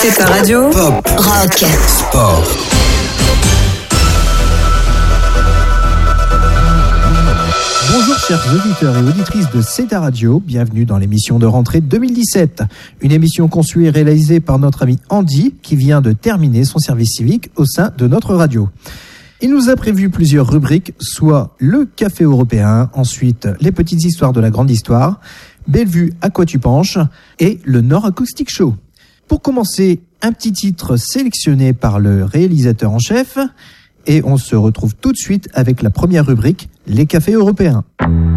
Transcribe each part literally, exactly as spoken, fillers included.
C'est ta radio. Pop, rock, sport. Bonjour chers auditeurs et auditrices de C'est ta radio, bienvenue dans l'émission de rentrée deux mille dix-sept. Une émission conçue et réalisée par notre ami Andy qui vient de terminer son service civique au sein de notre radio. Il nous a prévu plusieurs rubriques, soit le café européen, ensuite les petites histoires de la grande histoire, Bellevue à quoi tu penches et le Nord Acoustic Show. Pour commencer, un petit titre sélectionné par le réalisateur en chef et on se retrouve tout de suite avec la première rubrique, les cafés européens.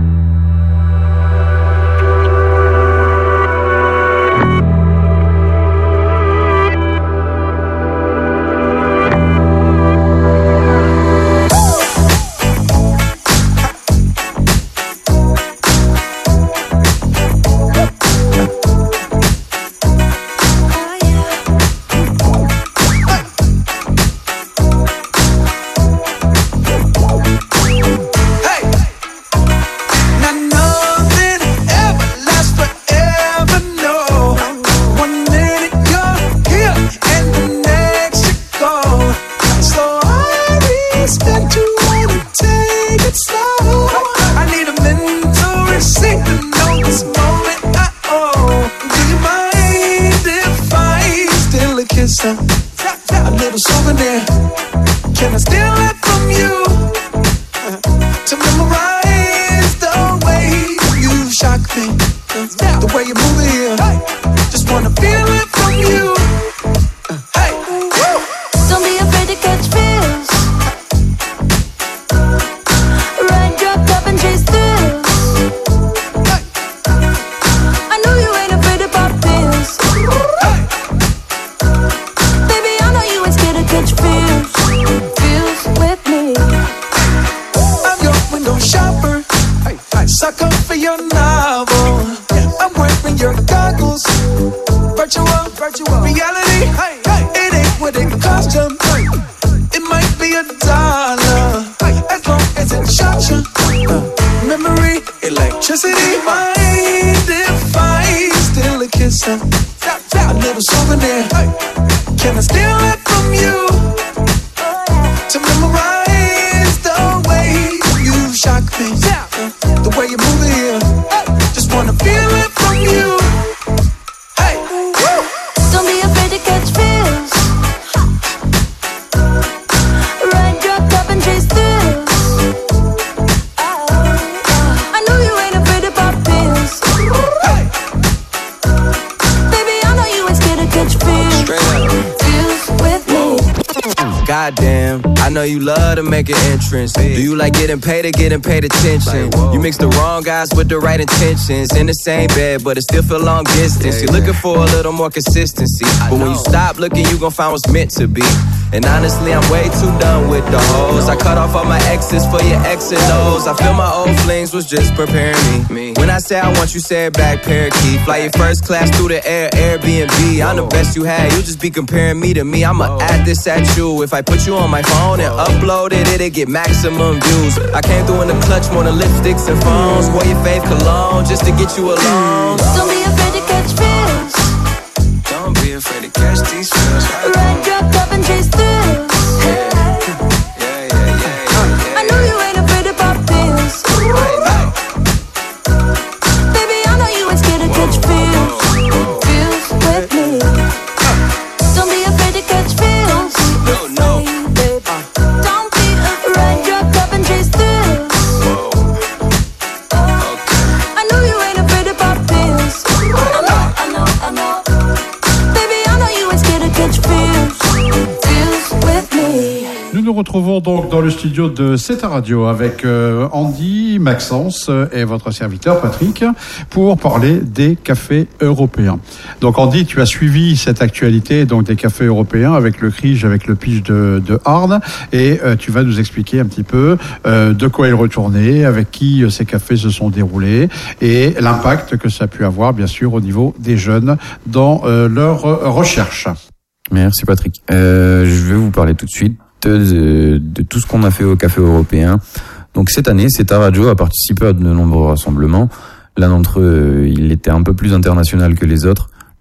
Goddamn, I know you love to make an entrance. Do you like getting paid or getting paid attention? You mix the wrong guys with the right intentions. In the same bed, but it still feel long distance. You're looking for a little more consistency. But when you stop looking, you gon' find what's meant to be. And honestly, I'm way too done with the hoes. I cut off all my exes for your X and O's. I feel my old flings was just preparing me. When I say I want you, say it back, parakeet. Fly your first class through the air, Airbnb. I'm the best you had, you just be comparing me to me. I'ma add this at you. If I put you on my phone and upload it, it'll get maximum views. I came through in the clutch, more than lipsticks and phones. Wore your fave cologne just to get you alone. Don't be afraid to catch feels. Don't be afraid to catch these feels. Ride, drop, top and chase through. Nous retrouvons donc dans le studio de C'est ta radio avec euh, Andy, Maxence et votre serviteur Patrick pour parler des cafés européens. Donc Andy, tu as suivi cette actualité donc des cafés européens avec le Crige, avec le pitch de, de Hard et euh, tu vas nous expliquer un petit peu euh, de quoi il retournait, avec qui euh, ces cafés se sont déroulés et l'impact que ça a pu avoir bien sûr au niveau des jeunes dans euh, leur recherche. Merci Patrick. Euh, je vais vous parler tout de suite de, de tout ce qu'on a fait au Café Européen. Donc cette année, C'est ta radio a participé à de nombreux rassemblements. L'un d'entre eux, il était un peu plus international que les autres.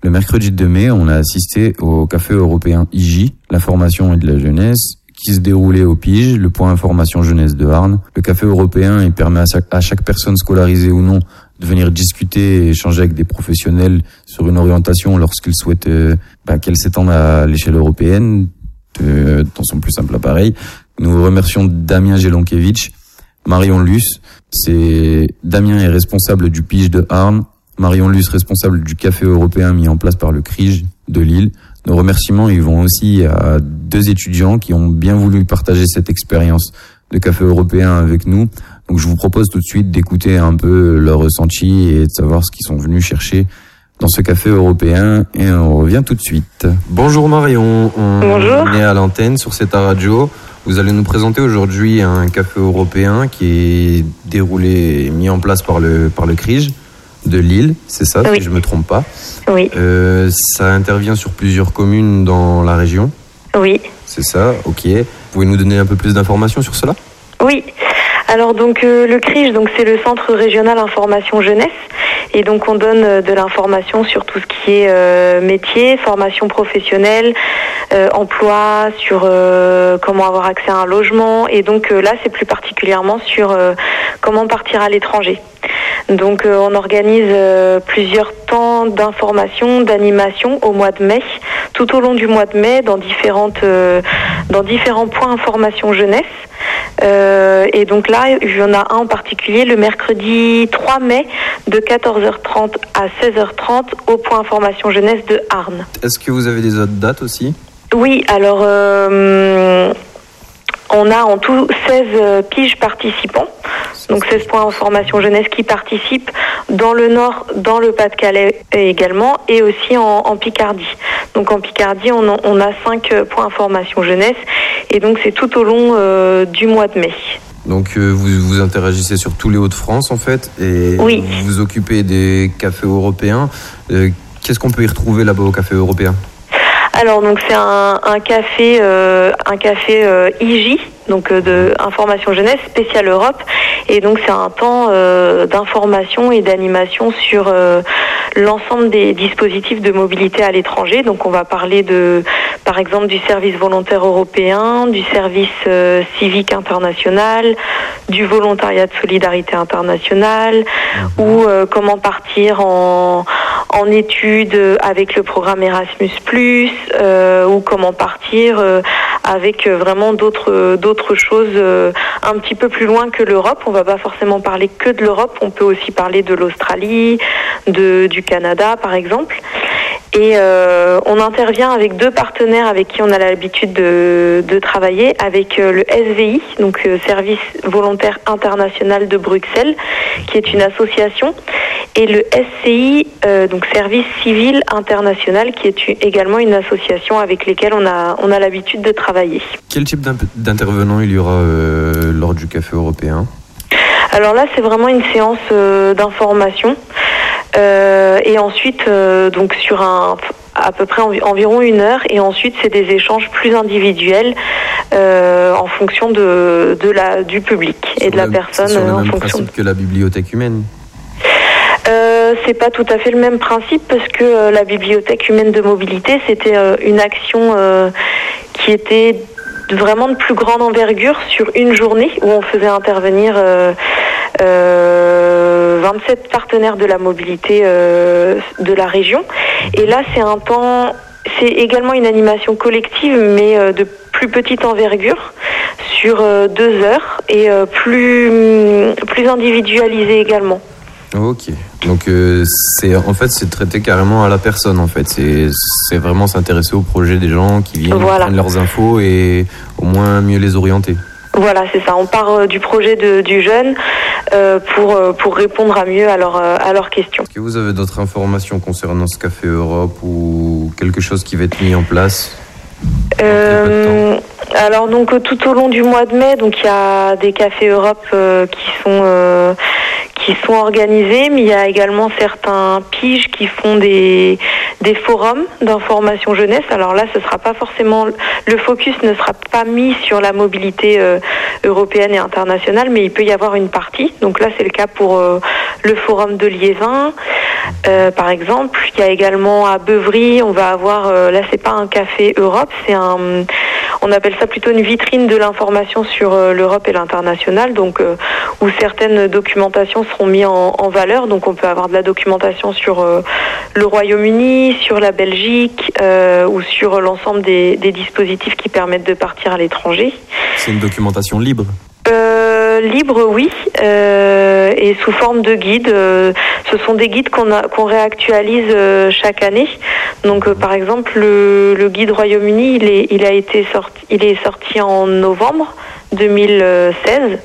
Le mercredi deux mai, on a assisté au café européen I J, l'information et de la jeunesse, qui se déroulait au Pige, le point information jeunesse de Arnes. Le café européen, il permet à chaque, à chaque personne scolarisée ou non de venir discuter et échanger avec des professionnels sur une orientation lorsqu'ils souhaitent euh, bah, qu'elle s'étende à l'échelle européenne, euh, dans son plus simple appareil. Nous remercions Damien Gelonkiewicz, Marion Luce. C'est Damien est responsable du Pige de Arnes, Marion Luce responsable du café européen mis en place par le C R I J de Lille. Nos remerciements, ils vont aussi à deux étudiants qui ont bien voulu partager cette expérience de café européen avec nous. Donc je vous propose tout de suite d'écouter un peu leur ressenti et de savoir ce qu'ils sont venus chercher dans ce café européen, et on revient tout de suite. Bonjour Marion, on Bonjour. est à l'antenne sur Ceta Radio. Vous allez nous présenter aujourd'hui un café européen qui est déroulé et mis en place par le, par le C R I J de Lille, c'est ça, Oui. si je ne me trompe pas. Oui, Euh, ça intervient sur plusieurs communes dans la région, oui, c'est ça, ok. Vous pouvez nous donner un peu plus d'informations sur cela ? oui. Alors donc euh, le C R I J, donc c'est le Centre Régional Information Jeunesse, et donc on donne euh, de l'information sur tout ce qui est euh, métier, formation professionnelle, euh, emploi, sur euh, comment avoir accès à un logement, et donc euh, là c'est plus particulièrement sur euh, comment partir à l'étranger. Donc euh, on organise euh, plusieurs temps d'information, d'animation au mois de mai, tout au long du mois de mai, dans différentes, euh, dans différents points information jeunesse. Euh, et donc là, il y en a un en particulier le mercredi trois mai de quatorze heures trente à seize heures trente au point information jeunesse de Arnes. Est-ce que vous avez des autres dates aussi ? Oui, alors euh, on a en tout seize piges participants, donc seize points information jeunesse qui participent dans le Nord, dans le Pas-de-Calais également, et aussi en, en Picardie. Donc en Picardie, on, en, on a cinq points information jeunesse, et donc c'est tout au long euh, du mois de mai. Donc euh, vous vous interagissez sur tous les Hauts-de-France en fait, et Oui. vous vous occupez des cafés européens. Euh, qu'est-ce qu'on peut y retrouver là-bas au café européen ? Alors donc c'est un, un café, euh, un café euh, I J, donc euh, de information jeunesse spécial Europe, et donc c'est un temps euh, d'information et d'animation sur euh, l'ensemble des dispositifs de mobilité à l'étranger. Donc on va parler de, par exemple, du service volontaire européen, du service euh, civique international, du volontariat de solidarité internationale, mmh. ou euh, comment partir en en études avec le programme Erasmus plus, euh, ou comment partir euh, avec vraiment d'autres d'autres choses euh, un petit peu plus loin que l'Europe. On va pas forcément parler que de l'Europe, on peut aussi parler de l'Australie, de du Canada par exemple. Et euh, on intervient avec deux partenaires avec qui on a l'habitude de, de travailler, avec euh, le S V I, donc euh, Service Volontaire International de Bruxelles, qui est une association, et le S C I, euh, donc Service Civil International, qui est une, également une association avec lesquelles on a, on a l'habitude de travailler. Quel type d'intervenants il y aura euh, lors du café européen ? Alors là, c'est vraiment une séance euh, d'information. Euh, et ensuite, euh, donc sur un, à peu près env- environ une heure, et ensuite c'est des échanges plus individuels euh, en fonction de, de la, du public et sur de la le, personne. sur le en même fonction principe de... que la bibliothèque humaine. Euh, c'est pas tout à fait le même principe, parce que euh, la bibliothèque humaine de mobilité, c'était euh, une action euh, qui était vraiment de plus grande envergure sur une journée, où on faisait intervenir euh, euh, vingt-sept partenaires de la mobilité euh, de la région. Et là, c'est un temps, c'est également une animation collective, mais euh, de plus petite envergure, sur euh, deux heures, et euh, plus, plus individualisée également. Ok, donc euh, c'est en fait c'est traité carrément à la personne en fait, c'est c'est vraiment s'intéresser au projet des gens qui viennent, Voilà. prendre leurs infos et au moins mieux les orienter. Voilà, c'est ça. On part euh, du projet de, du jeune euh, pour euh, pour répondre à mieux à leurs à leurs questions. Est-ce que vous avez d'autres informations concernant ce Café Europe ou quelque chose qui va être mis en place ? Euh, alors donc tout au long du mois de mai, donc il y a des cafés Europe euh, qui sont euh, qui sont organisés, mais il y a également certains piges qui font des des forums d'information jeunesse. Alors là, ce sera pas forcément, le focus ne sera pas mis sur la mobilité euh, européenne et internationale, mais il peut y avoir une partie. Donc là, c'est le cas pour euh, le forum de Liévin. Euh, par exemple, il y a également à Beuvry, on va avoir, euh, là c'est pas un café Europe, c'est un, on appelle ça plutôt une vitrine de l'information sur euh, l'Europe et l'international, donc euh, où certaines documentations seront mises en, en valeur. Donc on peut avoir de la documentation sur euh, le Royaume-Uni, sur la Belgique euh, ou sur l'ensemble des, des dispositifs qui permettent de partir à l'étranger. C'est une documentation libre. Euh, libre, oui, euh, et sous forme de guide. Euh, ce sont des guides qu'on a, qu'on réactualise euh, chaque année. Donc, euh, par exemple, le, le guide Royaume-Uni, il est, il a été sorti, il est sorti en novembre deux mille seize.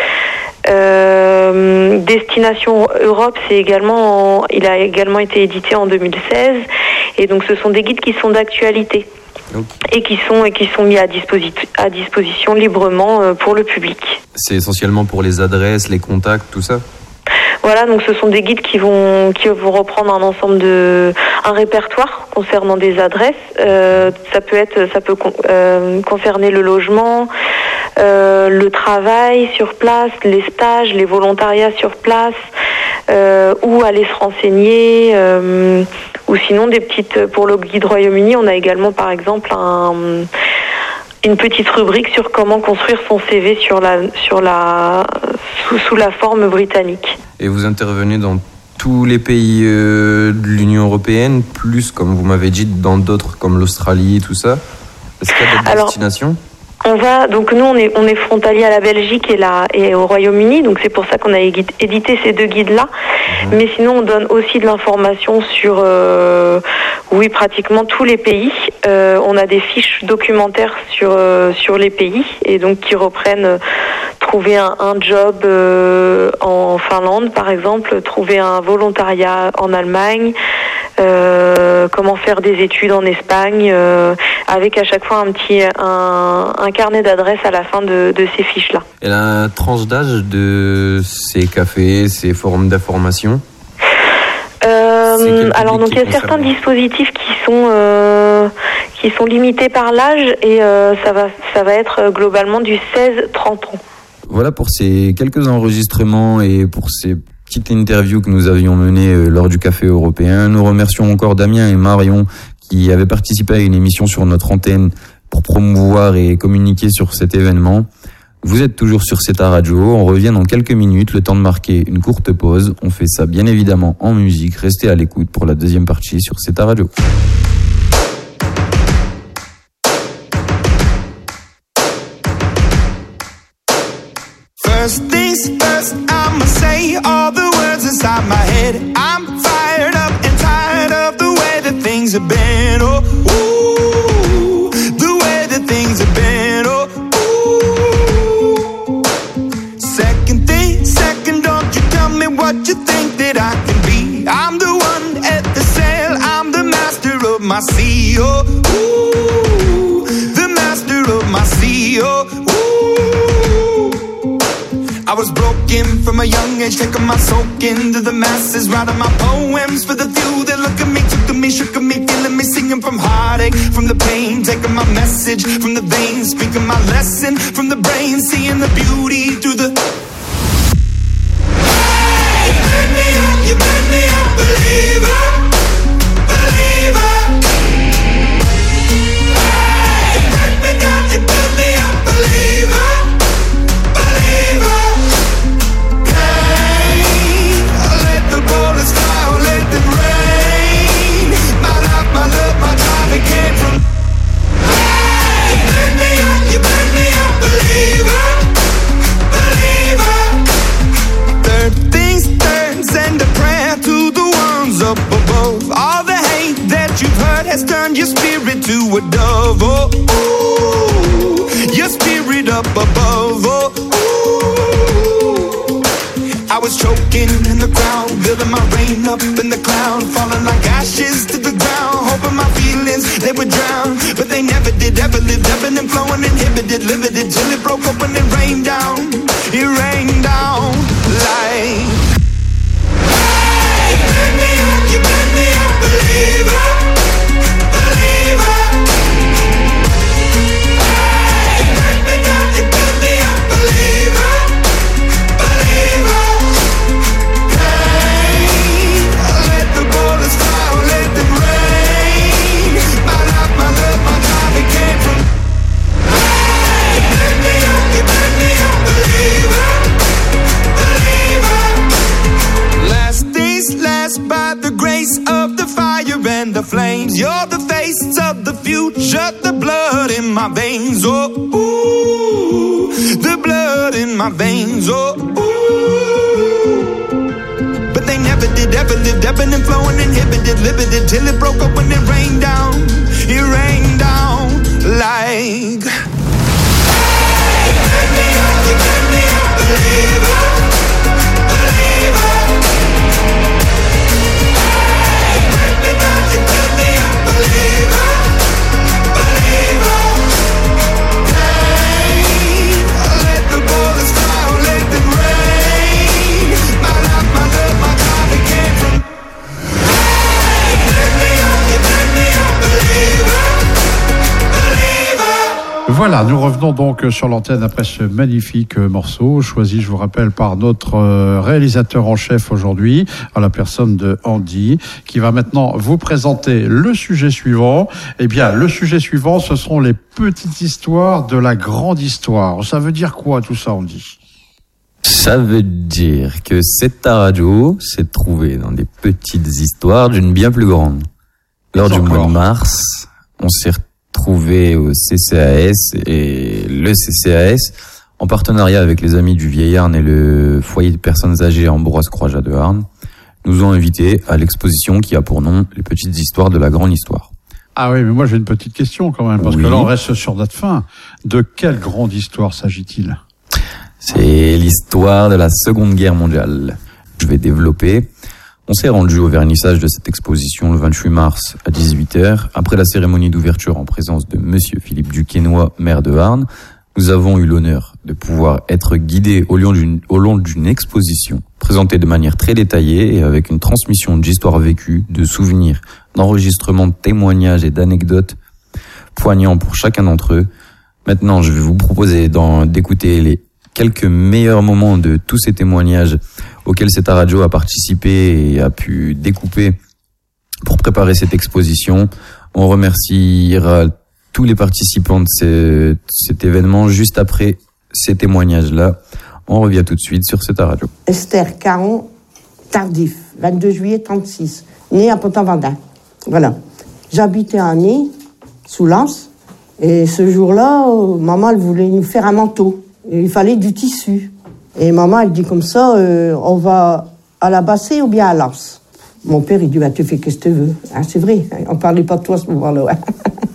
Euh, Destination Europe, c'est également, en, il a également été édité en deux mille seize. Et donc, ce sont des guides qui sont d'actualité. Okay. Et qui sont et qui sont mis à, disposi- à disposition librement euh, pour le public. C'est essentiellement pour les adresses, les contacts, tout ça. Voilà, donc ce sont des guides qui vont qui vont reprendre un ensemble de un répertoire concernant des adresses. Euh, ça peut être ça peut con, euh, concerner le logement, euh, le travail sur place, les stages, les volontariats sur place, euh, où aller se renseigner. Euh, Ou sinon, des petites, pour le guide Royaume-Uni, on a également, par exemple, un, une petite rubrique sur comment construire son C V sur la, sur la, sous, sous la forme britannique. Et vous intervenez dans tous les pays euh, de l'Union européenne, plus, comme vous m'avez dit, dans d'autres comme l'Australie, tout ça. Est-ce qu'il y a d'autres Alors, destinations ? On va donc nous on est on est frontalier à la Belgique et la et au Royaume-Uni, donc c'est pour ça qu'on a édité ces deux guides là. Mmh. Mais sinon on donne aussi de l'information sur euh, oui pratiquement tous les pays. Euh, on a des fiches documentaires sur euh, sur les pays et donc qui reprennent euh, trouver un, un job euh, en Finlande par exemple, trouver un volontariat en Allemagne. Euh, comment faire des études en Espagne, euh, avec à chaque fois un petit un, un carnet d'adresses à la fin de, de ces fiches-là. Et la tranche d'âge de ces cafés, ces forums d'information euh, Alors donc il y a certains dispositifs qui sont euh, qui sont limités par l'âge et euh, ça va ça va être globalement du seize à trente ans. Voilà pour ces quelques enregistrements et pour ces petite interview que nous avions menée euh, lors du Café Européen. Nous remercions encore Damien et Marion qui avaient participé à une émission sur notre antenne pour promouvoir et communiquer sur cet événement. Vous êtes toujours sur C E T A Radio, on revient dans quelques minutes, le temps de marquer une courte pause. On fait ça bien évidemment en musique, restez à l'écoute pour la deuxième partie sur C E T A Radio. First things first, I'ma say all the words inside my head. I'm fired up and tired of the way that things have been. Oh, ooh, the way that things have been. Oh, ooh. Second thing, second, don't you tell me what you think that I can be. I'm the one at the sail, I'm the master of my sea. Oh, ooh, the master of my sea. Oh, ooh. I was broken from a young age, taking my soak into the masses, writing my poems for the few that look at me, took at me, shook at me, feeling me, singing from heartache, from the pain, taking my message from the veins, speaking my lesson from the brain, seeing the beauty through the. Hey, you burn me up, you burn me up, believer, believer. Hey, you burn me down, you burn me up, believer. Has turned your spirit to a dove, oh, ooh, your spirit up above, oh, ooh. I was choking in the crowd, building my rain up in the cloud, falling like ashes to the ground, hoping my feelings, they would drown, but they never did, ever lived, ebbing and flowing, inhibited, limited, till it broke open and rained down, it rained down like. Hey, you burn me up, you burn me up, believer. Let the got the grace of the fire and the flames. You're the face of the future, the blood in my veins. Oh, ooh, the blood in my veins. Oh, ooh. But they never did, ever lived, ebbing and flowing, inhibited, limited, till it broke up when it rained down. It rained down like. Hey, take me out, you take me out, believer, believer. Hey, break me down, you take me out, believer, believer. Hey, let the bullets fly, let them rain. My life, my love, my God, it came from. Hey, take me out, you take me out, believer. Voilà, nous revenons donc sur l'antenne après ce magnifique morceau, choisi, je vous rappelle, par notre réalisateur en chef aujourd'hui, à la personne de Andy, qui va maintenant vous présenter le sujet suivant. Eh bien, le sujet suivant, ce seront les petites histoires de la grande histoire. Ça veut dire quoi tout ça, Andy ? Ça veut dire que cette radio s'est trouvée dans des petites histoires d'une bien plus grande. Lors du mois de mars, on s'est trouvé au C C A S et le C C A S, en partenariat avec les Amis du Vieil Arne et le foyer de personnes âgées Ambroise Croixat de Arne, nous ont invités à l'exposition qui a pour nom Les petites histoires de la grande histoire. Ah oui, mais moi j'ai une petite question quand même, parce oui. que là on reste sur notre fin. De quelle grande histoire s'agit-il ? C'est l'histoire de la Seconde Guerre mondiale. Je vais développer. On s'est rendu au vernissage de cette exposition le vingt-huit mars à dix-huit heures. Après la cérémonie d'ouverture en présence de Monsieur Philippe Duquesnoy, maire de Arne, nous avons eu l'honneur de pouvoir être guidés au long d'une, au long d'une exposition présentée de manière très détaillée et avec une transmission d'histoires vécues, de souvenirs, d'enregistrements, de témoignages et d'anecdotes poignants pour chacun d'entre eux. Maintenant, je vais vous proposer d'en, d'écouter les quelques meilleurs moments de tous ces témoignages auxquels Seta Radio a participé et a pu découper pour préparer cette exposition. On remerciera tous les participants de ce, cet événement juste après ces témoignages-là. On revient tout de suite sur Seta Radio. Esther Caron, Tardif, vingt-deux juillet trente-six, née à Pontin-Vendin. Voilà. J'habitais à Ney, sous Lens, et ce jour-là, maman, elle voulait nous faire un manteau. Et il fallait du tissu. Et maman, elle dit comme ça, euh, on va à la Bassée ou bien à Lens. Mon père, il dit, bah, tu fais qu'est-ce que tu veux. Hein, c'est vrai, hein, on parlait pas de toi à ce moment-là. Hein.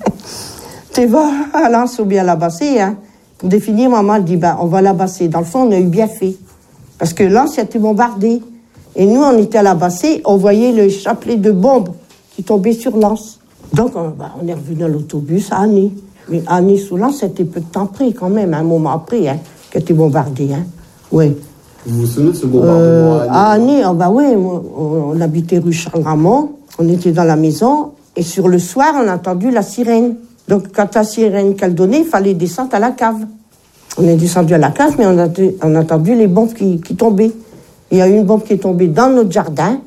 Tu vas à Lens ou bien à la Bassée. Hein. Pour définir, maman, elle dit, bah, on va à la Bassée. Dans le fond, on a eu bien fait. Parce que Lens, il a été bombardé. Et nous, on était à la Bassée, on voyait le chapelet de bombes qui tombait sur Lens. Donc, on, bah, on est revenu à l'autobus à Année. Mais Année sous Lens, c'était peu de temps après, quand même, un moment après, hein, qui a été bombardé. Hein. Ouais. Vous vous souvenez de ce bombardement euh, à Année? Ah, bah oui, on, on habitait rue Charles-Ramond, on était dans la maison, et sur le soir, on a entendu la sirène. Donc, quand la sirène qu'elle donnait, il fallait descendre à la cave. On est descendu à la cave, mais on a, on a entendu les bombes qui, qui tombaient. Il y a eu une bombe qui est tombée dans notre jardin,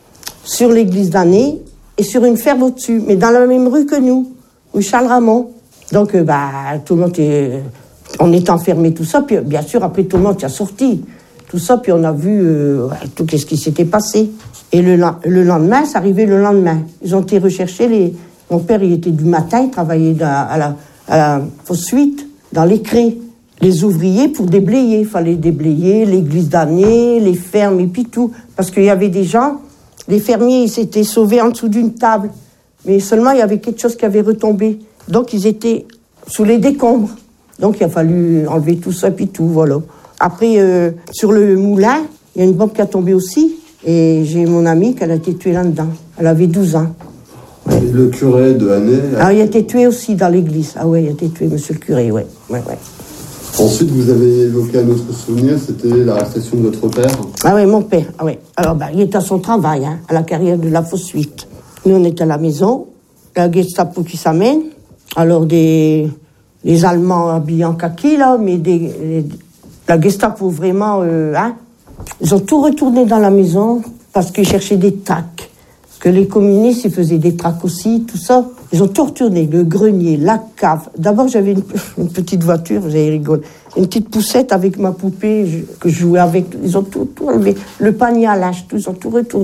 sur l'église d'Année, et sur une ferme au-dessus, mais dans la même rue que nous, rue Charles-Ramond. Donc, euh, bah, tout le monde est... On est enfermés, tout ça, puis bien sûr, après, tout le monde est sorti. Tout ça, puis on a vu euh, tout ce qui s'était passé. Et le, le lendemain, c'est arrivé le lendemain. Ils ont été rechercher les... Mon père, il était du matin, il travaillait dans, à la, à la Fossuite, dans les craies. Les ouvriers pour déblayer. Il fallait déblayer l'église d'Année, les fermes, et puis tout. Parce qu'il y avait des gens, les fermiers, ils s'étaient sauvés en dessous d'une table. Mais seulement, il y avait quelque chose qui avait retombé. Donc, ils étaient sous les décombres. Donc, il a fallu enlever tout ça, puis tout, voilà. Après, euh, sur le moulin, il y a une bombe qui a tombé aussi. Et j'ai mon amie qui a été tuée là-dedans. Elle avait douze ans. Ouais. Et le curé de Année... Ah, il a été tué aussi dans l'église. Ah oui, il a été tué, monsieur le curé, ouais. ouais, ouais. Ensuite, vous avez évoqué un autre souvenir, c'était l'arrestation de votre père. Ah oui, mon père, ah oui. Alors, bah, il était à son travail, hein, à la carrière de la Fossuite. Nous, on était à la maison, la Gestapo qui s'amène. Alors, des... les Allemands habillés en kaki, là, mais des... Les... la Gestapo, vraiment, euh, hein. Ils ont tout retourné dans la maison parce qu'ils cherchaient des tracts. Parce que les communistes, ils faisaient des tracts aussi, tout ça. Ils ont tout retourné, le grenier, la cave. D'abord, j'avais une, une petite voiture, vous allez rigoler. Une petite poussette avec ma poupée je, que je jouais avec. Ils ont tout, tout enlevé. Le panier à linge, tout, ils ont tout retourné.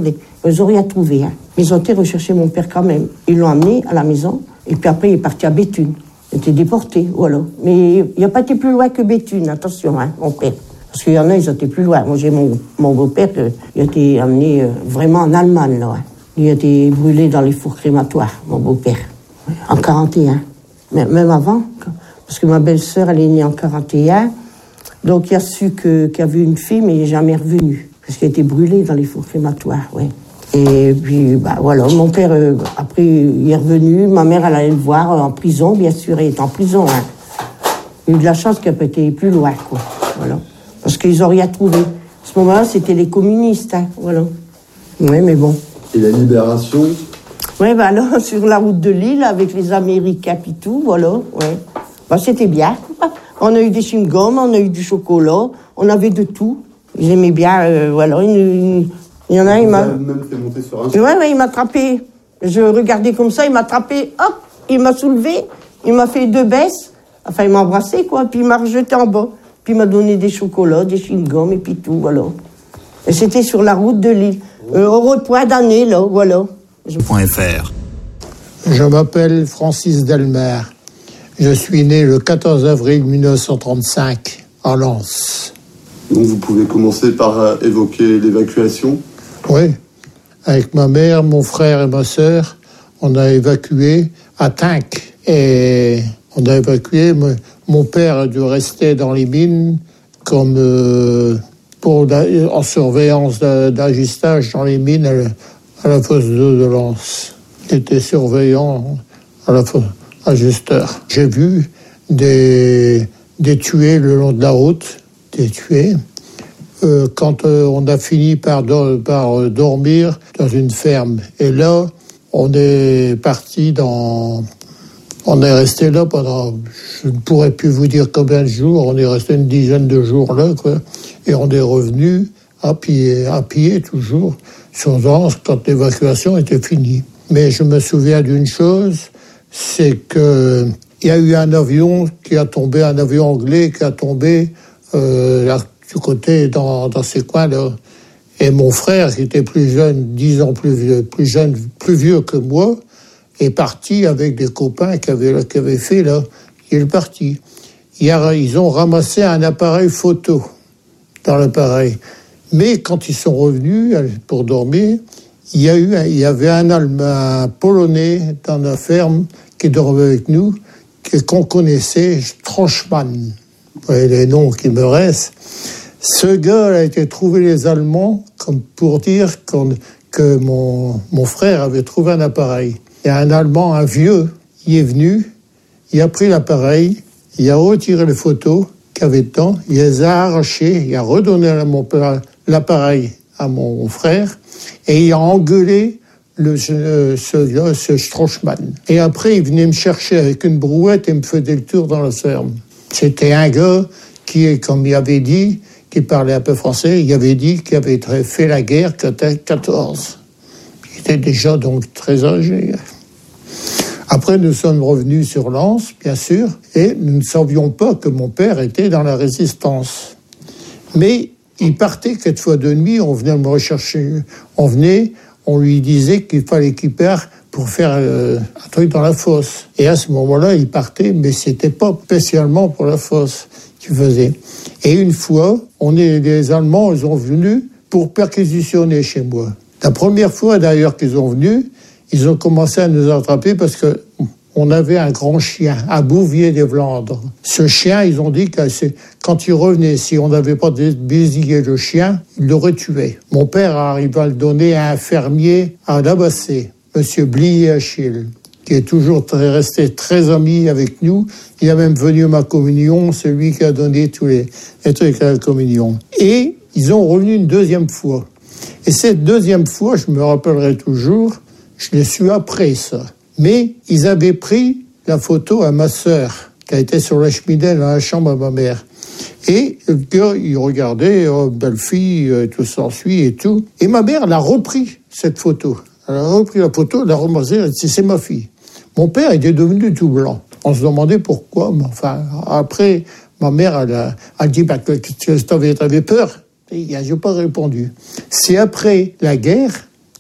Ils n'ont rien trouvé. Hein. Mais ils ont été rechercher mon père quand même. Ils l'ont amené à la maison. Et puis après, il est parti à Béthune. Il a été déporté, voilà. Mais il n'a pas été plus loin que Béthune, attention, hein, mon père. Parce qu'il y en a, ils ont été plus loin. Moi, j'ai mon, mon beau-père, euh, il a été amené euh, vraiment en Allemagne, là. Hein. Il a été brûlé dans les fours crématoires, mon beau-père. En quarante et un. Mais, même avant. Parce que ma belle-sœur, elle est née en quarante et un. Donc, il a su que, qu'il y avait une fille, mais il n'est jamais revenu. Parce qu'il a été brûlé dans les fours crématoires, oui. Et puis, bah, voilà, mon père, euh, après, il est revenu. Ma mère, elle allait le voir euh, en prison, bien sûr, il est en prison. Hein. Il a eu de la chance qu'il n'a pas été plus loin, quoi. Voilà. Parce qu'ils n'ont rien trouvé. À ce moment-là, c'était les communistes, hein. Voilà. Oui, mais bon. Et la libération? Oui, bah là, sur la route de Lille, avec les Américains et tout, voilà, ouais. Bah, c'était bien. On a eu des chewing-gums, on a eu du chocolat, on avait de tout. J'aimais bien, euh, voilà, une... une Il y en a, il m'a... même fait monter sur un... Ouais, ouais, il m'a attrapé. Je regardais comme ça, il m'a attrapé, hop, il m'a soulevé, il m'a fait deux baisses. Enfin, il m'a embrassé, quoi, puis il m'a rejeté en bas. Puis il m'a donné des chocolats, des chewing-gums, et puis tout, voilà. Et c'était sur la route de Lille. Euh, au repoint d'année, là, voilà. Je... .fr. Je m'appelle Francis Delmer. Je suis né le quatorze avril mille neuf cent trente-cinq, à Lens. Donc vous pouvez commencer par évoquer l'évacuation. Oui, avec ma mère, mon frère et ma sœur, on a évacué à Tinques. Et on a évacué, mon père a dû rester dans les mines comme euh, pour, en surveillance d'agistage dans les mines à la, à la fosse deux de Lens. Il était surveillant à la fosse, ajusteur. J'ai vu des, des tués le long de la route, des tués. Euh, quand euh, on a fini par, do- par euh, dormir dans une ferme. Et là, on est parti dans... On est resté là pendant... Je ne pourrais plus vous dire combien de jours. On est resté une dizaine de jours là, quoi. Et on est revenu à pied, à pied toujours, sur Lens, quand l'évacuation était finie. Mais je me souviens d'une chose, c'est que il y a eu un avion qui a tombé, un avion anglais qui a tombé euh, là, du côté, dans, dans ces coins-là. Et mon frère, qui était plus jeune, dix ans plus vieux, plus jeune, plus vieux que moi, est parti avec des copains qui avaient, qui avaient fait, là, il est parti. Ils ont ramassé un appareil photo dans l'appareil. Mais quand ils sont revenus pour dormir, il y a eu, il y avait un Allemand, un Polonais dans la ferme qui dormait avec nous, qu'on connaissait, Strochmann. Vous voyez les noms qui me restent. Ce gars a été trouvé les Allemands comme pour dire qu'on, que mon, mon frère avait trouvé un appareil. Et un Allemand, un vieux, il est venu, il a pris l'appareil, il a retiré les photos qu'il y avait dedans, il les a arrachées, il a redonné à mon père l'appareil à mon frère, et il a engueulé le, ce, ce, ce Strochmann. Et après, il venait me chercher avec une brouette et me faisait le tour dans la ferme. C'était un gars qui, comme il avait dit, qui parlait un peu français, il avait dit qu'il avait fait la guerre quand il était quatorze. Il était déjà donc très âgé. Après, nous sommes revenus sur Lens, bien sûr, et nous ne savions pas que mon père était dans la résistance. Mais il partait quatre fois de nuit, on venait me rechercher, on venait, on lui disait qu'il fallait qu'il parte pour faire euh, un truc dans la fosse. Et à ce moment-là, il partait, mais c'était pas spécialement pour la fosse qu'il faisait. Et une fois, on est, les Allemands, ils sont venus pour perquisitionner chez moi. La première fois, d'ailleurs, qu'ils sont venus, ils ont commencé à nous attraper parce que on avait un grand chien, un Bouvier des Vlandres. Ce chien, ils ont dit que quand il revenait, si on n'avait pas désigué le chien, il l'aurait tué. Mon père arrive à le donner à un fermier à Labassé, Monsieur Blier-Achille, qui est toujours très, resté très ami avec nous. Il a même venu à ma communion, c'est lui qui a donné tous les, les trucs à la communion. Et ils ont revenu une deuxième fois. Et cette deuxième fois, je me rappellerai toujours, je l'ai su après ça. Mais ils avaient pris la photo à ma sœur, qui a été sur la cheminée dans la chambre à ma mère. Et le gars, il regardait, oh, belle fille, tout s'ensuit et tout. Et ma mère, elle a repris cette photo. Elle a repris la photo, elle a ramassé, elle a dit, c'est ma fille. Mon père était devenu tout blanc. On se demandait pourquoi, mais enfin, après, ma mère, elle a, elle a dit, bah, que tu avais, avais peur. Et je n'ai pas répondu. C'est après la guerre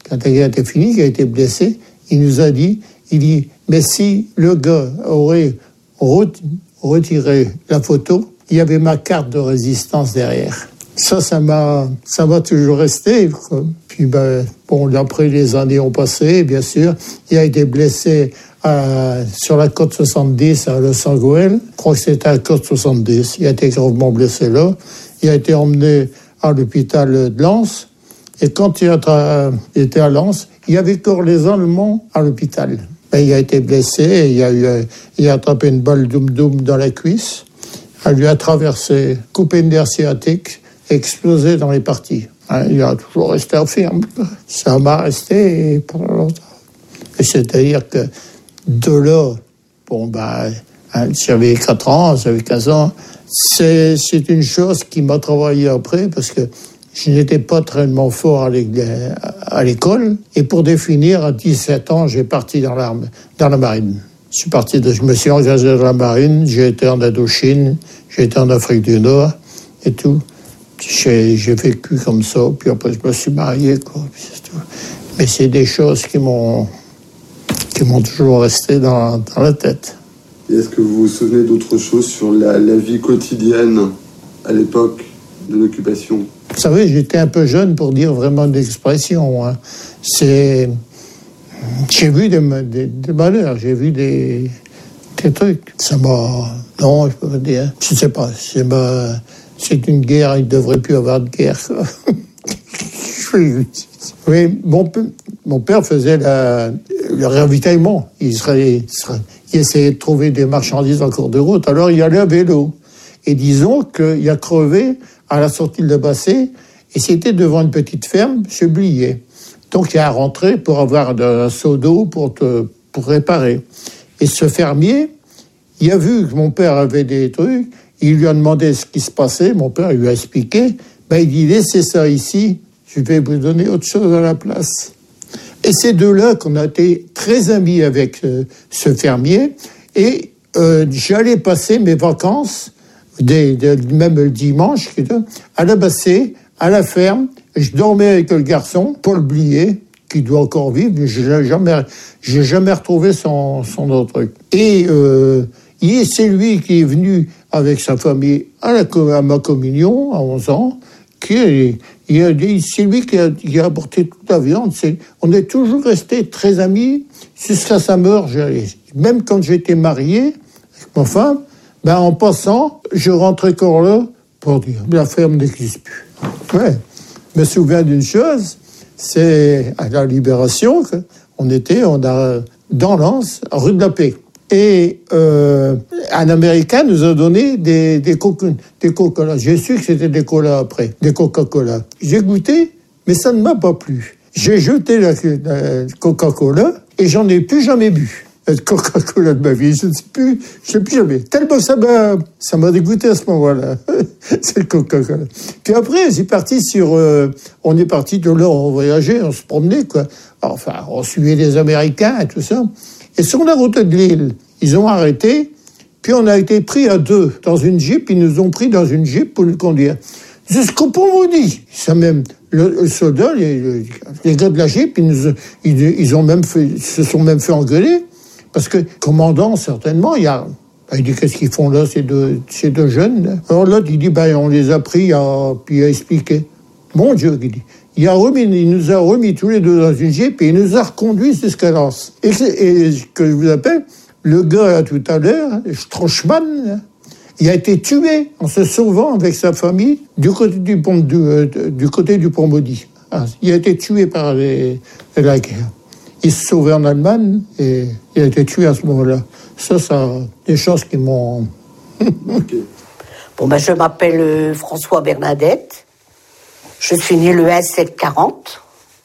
quand la guerre était finie, qui a été blessé, il nous a dit, il dit, mais si le gars aurait retiré la photo, il y avait ma carte de résistance derrière. Ça, ça m'a, ça m'a toujours resté, quoi. Puis, ben, bon, après, les années ont passé, bien sûr. Il a été blessé à, sur la côte soixante-dix à Los Angeles. Je crois que c'était à la côte soixante-dix. Il a été gravement blessé là. Il a été emmené à l'hôpital de Lens. Et quand il, a, il était à Lens, il y avait encore les Allemands à l'hôpital. Ben, il a été blessé, et il a, eu, il a attrapé une balle doum-doum dans la cuisse. Elle lui a traversé, coupé une nerf sciatique, explosé dans les parties. Il a toujours resté ferme. Ça m'a resté pendant longtemps. Et c'est-à-dire que de là, bon, ben, j'avais quatre ans, j'avais quinze ans, c'est, c'est une chose qui m'a travaillé après parce que je n'étais pas tellement fort à l'école. Et pour définir, à dix-sept ans, j'ai parti dans l'armée, dans la marine. Je suis parti de, je me suis engagé dans la marine, j'ai été en Indochine, j'ai été en Afrique du Nord et tout. J'ai, j'ai vécu comme ça, puis après je me suis marié, quoi. C'est tout. Mais c'est des choses qui m'ont, qui m'ont toujours resté dans, dans la tête. Et est-ce que vous vous souvenez d'autres choses sur la, la vie quotidienne à l'époque de l'occupation? Vous savez, j'étais un peu jeune pour dire vraiment d'expression. Hein. C'est... J'ai vu des, des, des malheurs, j'ai vu des, des trucs. Ça m'a... Non, je peux pas dire. Je sais pas, c'est ma... C'est une guerre, il ne devrait plus y avoir de guerre. Oui, mon, mon père faisait la, le ravitaillement. Il, serait, il, serait, il essayait de trouver des marchandises en cours de route, alors il allait à vélo. Et disons qu'il a crevé à la sortie de Bassé, et c'était devant une petite ferme, chez Blier. Donc il a rentré pour avoir un seau d'eau pour, te, pour réparer. Et ce fermier, il a vu que mon père avait des trucs, il lui a demandé ce qui se passait, mon père lui a expliqué, ben, il dit, laissez ça ici, je vais vous donner autre chose à la place. Et c'est de là qu'on a été très amis avec euh, ce fermier, et euh, j'allais passer mes vacances, des, des, même le dimanche, à la Bassée, à la ferme, je dormais avec le garçon, Paul Blier, qui doit encore vivre, mais je n'ai jamais, j'ai jamais retrouvé son, son autre truc. Et euh, c'est lui qui est venu avec sa famille à, la, à ma communion, à onze ans, qui est, il a dit, c'est lui qui a, qui a apporté toute la viande. C'est, on est toujours restés très amis jusqu'à sa mort. Même quand j'étais marié avec ma femme, ben en passant, je rentrais encore là pour dire, la ferme n'existe plus. Ouais. Je me souviens d'une chose, c'est à la Libération, on était on a, dans Lens, rue de la Paix. Et euh, un Américain nous a donné des, des, coca, des Coca-Cola. J'ai su que c'était des cola après, des Coca-Cola. J'ai goûté, mais ça ne m'a pas plu. J'ai jeté la, la Coca-Cola et j'en ai plus jamais bu. La Coca-Cola de ma vie, je ne sais plus, je ne sais plus jamais. Tellement ça m'a, ça m'a dégoûté à ce moment-là. C'est le Coca-Cola. Puis après, c'est parti sur, euh, on est parti de là, on voyageait, on se promenait, quoi. Enfin, on suivait les Américains et tout ça. Et sur la route de Lille, ils ont arrêté, puis on a été pris à deux dans une Jeep, ils nous ont pris dans une Jeep pour le conduire. C'est ce qu'on vous dit. Ça même, le, le soldat, les, les gars de la Jeep, ils, nous, ils, ils ont même fait, se sont même fait engueuler, parce que, commandant, certainement, il y a... Il dit, qu'est-ce qu'ils font là, ces deux, ces deux jeunes? Alors l'autre, il dit, ben, on les a pris, à, puis il a expliqué. Mon Dieu, il dit. Il, a remis, il nous a remis tous les deux dans une Jeep et il nous a reconduits jusqu'à Lens. Et, et ce que je vous appelle, le gars là, tout à l'heure, Strochmann, il a été tué en se sauvant avec sa famille du côté du pont, du, euh, du, côté du pont Maudit. Ah, il a été tué par les, la guerre. Il se sauvait en Allemagne et il a été tué à ce moment-là. Ça, ça, des choses qui m'ont... Okay. Bon, ben, je m'appelle euh, François Bernadette. Je suis né le un sept quarante.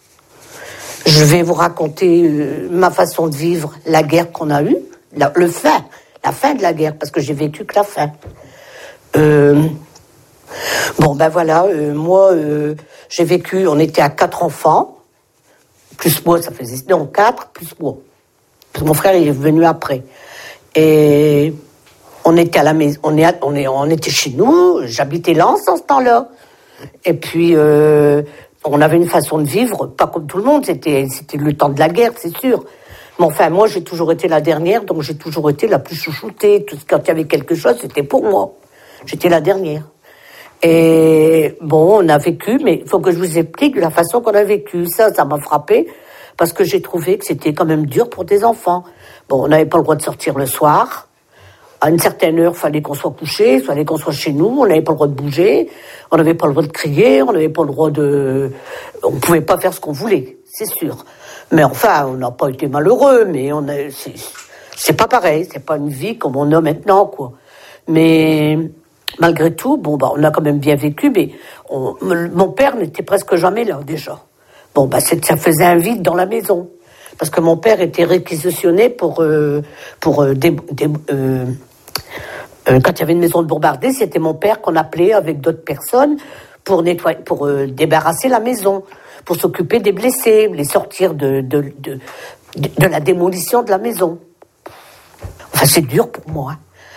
Je vais vous raconter euh, ma façon de vivre la guerre qu'on a eue, la, le fin, la fin de la guerre, parce que j'ai vécu que la fin. Euh, bon, ben voilà, euh, moi, euh, j'ai vécu, on était à quatre enfants, plus moi, ça faisait, non, quatre, plus moi. Parce que mon frère, il est venu après. Et on était à la maison, on, est, on, est, on était chez nous, j'habitais Lens en ce temps-là. Et puis, euh, on avait une façon de vivre, pas comme tout le monde, c'était, c'était le temps de la guerre, c'est sûr. Mais enfin, moi, j'ai toujours été la dernière, donc j'ai toujours été la plus chouchoutée. Tout, quand il y avait quelque chose, c'était pour moi. J'étais la dernière. Et bon, on a vécu, mais il faut que je vous explique la façon qu'on a vécu. Ça, ça m'a frappé, parce que j'ai trouvé que c'était quand même dur pour des enfants. Bon, on n'avait pas le droit de sortir le soir. À une certaine heure, il fallait qu'on soit couché, il fallait qu'on soit chez nous, on n'avait pas le droit de bouger, on n'avait pas le droit de crier, on n'avait pas le droit de... On ne pouvait pas faire ce qu'on voulait, c'est sûr. Mais enfin, on n'a pas été malheureux, mais on a... c'est... c'est pas pareil, c'est pas une vie comme on a maintenant, quoi. Mais malgré tout, bon, bah, on a quand même bien vécu, mais on... mon père n'était presque jamais là, déjà. Bon, bah, c'est... ça faisait un vide dans la maison. Parce que mon père était réquisitionné pour... Euh, pour euh, des... des euh... Euh, quand il y avait une maison de bombardée, c'était mon père qu'on appelait avec d'autres personnes pour nettoyer, pour euh, débarrasser la maison, pour s'occuper des blessés, les sortir de, de, de, de, de la démolition de la maison. Enfin, c'est dur pour moi.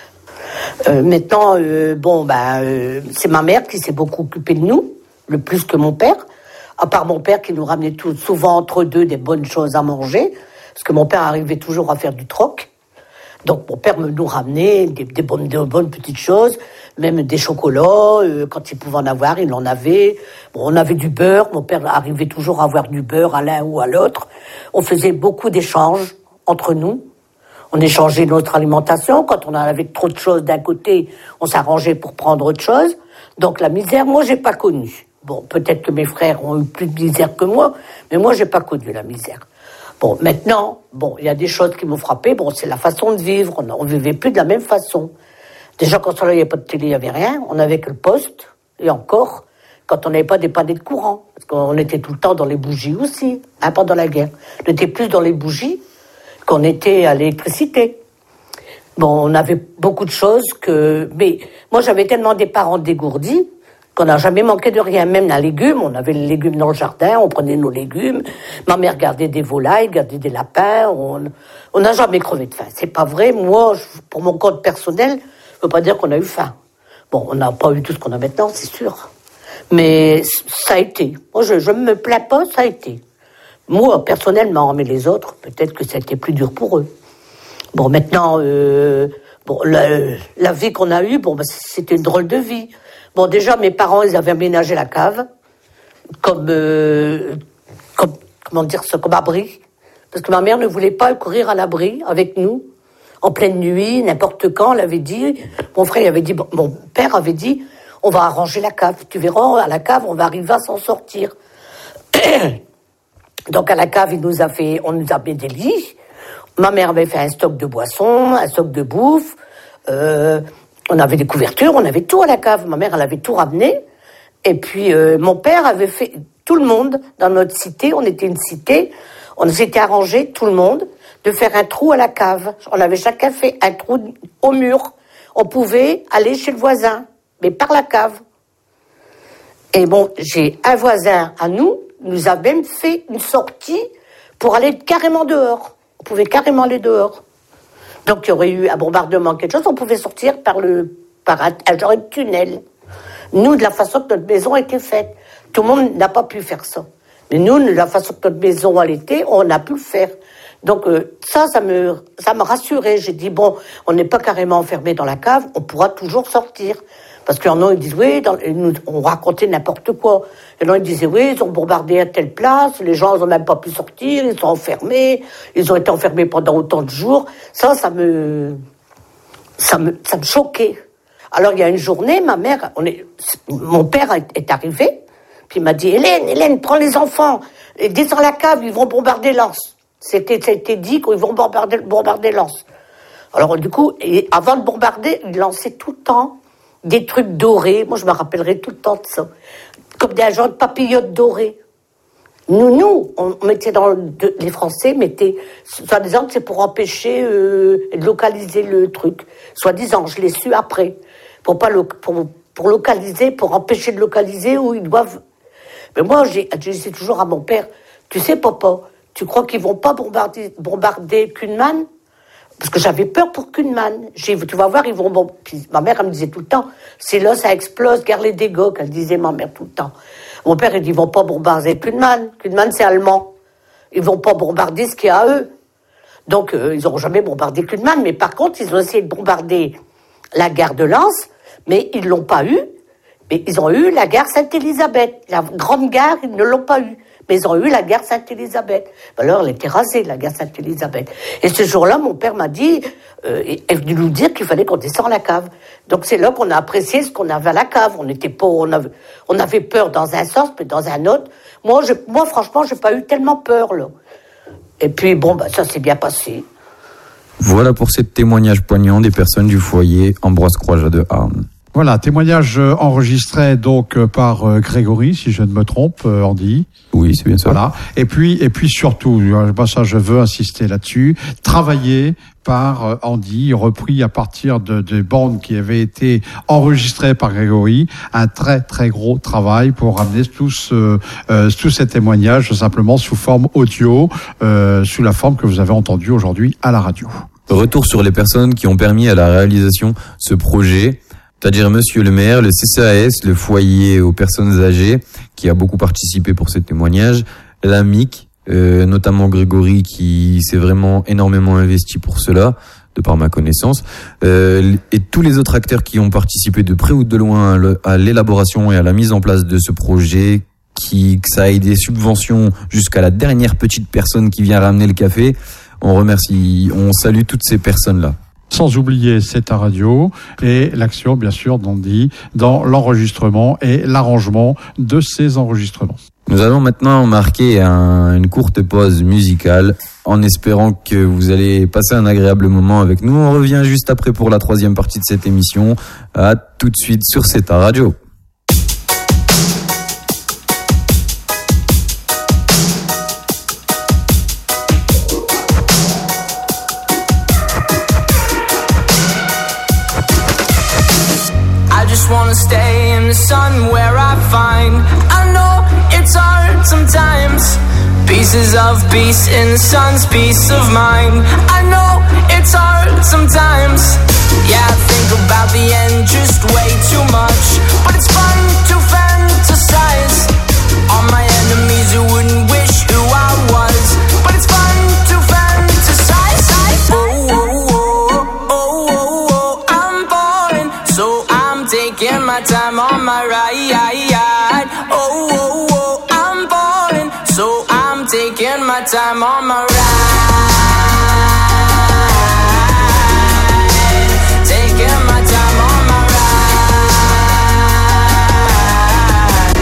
Euh, maintenant, euh, bon, bah, euh, c'est ma mère qui s'est beaucoup occupée de nous, le plus que mon père, à part mon père qui nous ramenait tout, souvent entre deux des bonnes choses à manger, parce que mon père arrivait toujours à faire du troc. Donc mon père me nous ramenait des, des, bonnes, des bonnes petites choses, même des chocolats, euh, quand il pouvait en avoir, il en avait. Bon, on avait du beurre, mon père arrivait toujours à avoir du beurre à l'un ou à l'autre. On faisait beaucoup d'échanges entre nous. On échangeait notre alimentation. Quand on en avait trop de choses d'un côté, on s'arrangeait pour prendre autre chose. Donc la misère, moi, j'ai pas connu. Bon, peut-être que mes frères ont eu plus de misère que moi, mais moi, j'ai pas connu la misère. Bon, maintenant, bon, il y a des choses qui m'ont frappé. Bon, c'est la façon de vivre. On ne vivait plus de la même façon. Déjà, quand on n'avait pas de télé, il n'y avait rien. On n'avait que le poste. Et encore, quand on n'avait pas dépanné de courant. Parce qu'on était tout le temps dans les bougies aussi, hein, pendant la guerre. On était plus dans les bougies qu'on était à l'électricité. Bon, on avait beaucoup de choses que... Mais moi, j'avais tellement des parents dégourdis qu'on n'a jamais manqué de rien, même d'un légume. On avait les légumes dans le jardin, on prenait nos légumes. Ma mère gardait des volailles, gardait des lapins. On n'a jamais crevé de faim. C'est pas vrai. Moi, je, pour mon compte personnel, je peux pas dire qu'on a eu faim. Bon, on n'a pas eu tout ce qu'on a maintenant, c'est sûr. Mais ça a été. Moi, je ne me plains pas, ça a été. Moi, personnellement, mais les autres, peut-être que ça a été plus dur pour eux. Bon, maintenant, euh, bon, la, la vie qu'on a eue, bon, bah, c'était une drôle de vie. Bon, déjà, mes parents, ils avaient aménagé la cave comme, euh, comme comment dire ça, comme abri. Parce que ma mère ne voulait pas courir à l'abri avec nous, en pleine nuit, n'importe quand, elle avait dit, mon frère avait dit, mon père avait dit, on va arranger la cave. Tu verras, à la cave, on va arriver à s'en sortir. Donc, à la cave, il nous a fait, on nous a mis des lits. Ma mère avait fait un stock de boissons, un stock de bouffe, euh, on avait des couvertures, on avait tout à la cave. Ma mère, elle avait tout ramené. Et puis, euh, mon père avait fait... Tout le monde, dans notre cité, on était une cité, on s'était arrangé, tout le monde, de faire un trou à la cave. On avait chacun fait un trou au mur. On pouvait aller chez le voisin, mais par la cave. Et bon, j'ai un voisin à nous, nous a même fait une sortie pour aller carrément dehors. On pouvait carrément aller dehors. Donc, il y aurait eu un bombardement, quelque chose, on pouvait sortir par, le, par un, un genre de tunnel. Nous, de la façon que notre maison était faite. Tout le monde n'a pas pu faire ça. Mais nous, de la façon que notre maison elle était, on a pu le faire. Donc, euh, ça, ça me, ça me rassurait. J'ai dit, bon, on n'est pas carrément enfermé dans la cave, on pourra toujours sortir. Parce qu'il y en a, ils disent, oui, dans, nous, on racontait n'importe quoi. Il y en a, ils disaient, oui, ils ont bombardé à telle place, les gens, ils n'ont même pas pu sortir, ils sont enfermés, ils ont été enfermés pendant autant de jours. Ça, ça me, ça me, ça me choquait. Alors, il y a une journée, ma mère, on est, mon père est arrivé, puis il m'a dit, Hélène, Hélène, prends les enfants, et descends la cave, ils vont bombarder Lens. C'était, ça a été dit qu'ils vont bombarder, bombarder Lens. Alors, du coup, et avant de bombarder, ils lançaient tout le temps des trucs dorés. Moi, je me rappellerai tout le temps de ça. Comme des genre de papillotes dorées. Nous, nous, on mettait dans le, de, les Français mettaient, soi-disant que c'est pour empêcher euh, de localiser le truc. Soi-disant, je l'ai su après. Pour pas lo, pour, pour localiser, pour empêcher de localiser où ils doivent. Mais moi, j'ai, j'ai dit toujours à mon père, tu sais, papa, tu crois qu'ils vont pas bombarder, bombarder Kunman? Parce que j'avais peur pour Kunman. J'ai, tu vas voir, ils vont... Bon, puis ma mère, elle me disait tout le temps, c'est là, ça explose, garde les dégâts, qu'elle disait ma mère tout le temps. Mon père, il dit, ils vont pas bombarder Kuhlmann. Kuhlmann, c'est allemand. Ils vont pas bombarder ce qu'il y a à eux. Donc, euh, ils n'auront jamais bombardé Kuhlmann. Mais par contre, ils ont essayé de bombarder la gare de Lens, mais ils l'ont pas eu. Mais ils ont eu la gare Sainte-Élisabeth. La grande gare, ils ne l'ont pas eu. Mais ils ont eu la gare Sainte-Élisabeth. Alors, elle était rasée, la gare Sainte-Élisabeth. Et ce jour-là, mon père m'a dit, euh, est venu nous dire qu'il fallait qu'on descende la cave. Donc, c'est là qu'on a apprécié ce qu'on avait à la cave. On était pas, on avait, on avait peur dans un sens, mais dans un autre. Moi, je, moi, franchement, j'ai pas eu tellement peur, là. Et puis, bon, bah, ça s'est bien passé. Voilà pour ces témoignages poignants des personnes du foyer Ambroise Croixat de Arnes. Voilà, témoignage enregistré donc par euh, Grégory, si je ne me trompe, euh, Andy. Oui, c'est bien ça. Voilà. Et puis, et puis surtout, moi ça je veux insister là-dessus, travaillé par euh, Andy, repris à partir de des bandes qui avaient été enregistrées par Grégory, un très très gros travail pour ramener tous euh, euh, tous ces témoignages simplement sous forme audio, euh, sous la forme que vous avez entendue aujourd'hui à la radio. Retour sur les personnes qui ont permis à la réalisation ce projet. C'est-à-dire Monsieur le maire, le C C A S, le foyer aux personnes âgées, qui a beaucoup participé pour ce témoignage, la M I C, euh, notamment Grégory, qui s'est vraiment énormément investi pour cela, de par ma connaissance, euh, et tous les autres acteurs qui ont participé de près ou de loin à l'élaboration et à la mise en place de ce projet, qui, que ça ait des subventions jusqu'à la dernière petite personne qui vient ramener le café. On remercie, on salue toutes ces personnes-là. Sans oublier C'est ta radio et l'action, bien sûr, d'Andy dans l'enregistrement et l'arrangement de ces enregistrements. Nous allons maintenant marquer un, une courte pause musicale en espérant que vous allez passer un agréable moment avec nous. On revient juste après pour la troisième partie de cette émission. À tout de suite sur C'est ta radio. Wanna stay in the sun where I find I know it's hard sometimes. Pieces of peace in the sun's peace of mind. I know it's hard sometimes. Yeah, I think about the end just way too much. But it's fun to fantasize on my enemies who wouldn't wish who I was. But it's fun to fantasize. Oh, oh, oh, oh, oh, oh, I'm falling, so I'm taking my time on my ride. Oh, oh, oh, I'm falling, so I'm taking my time on my ride. Taking my time on my ride.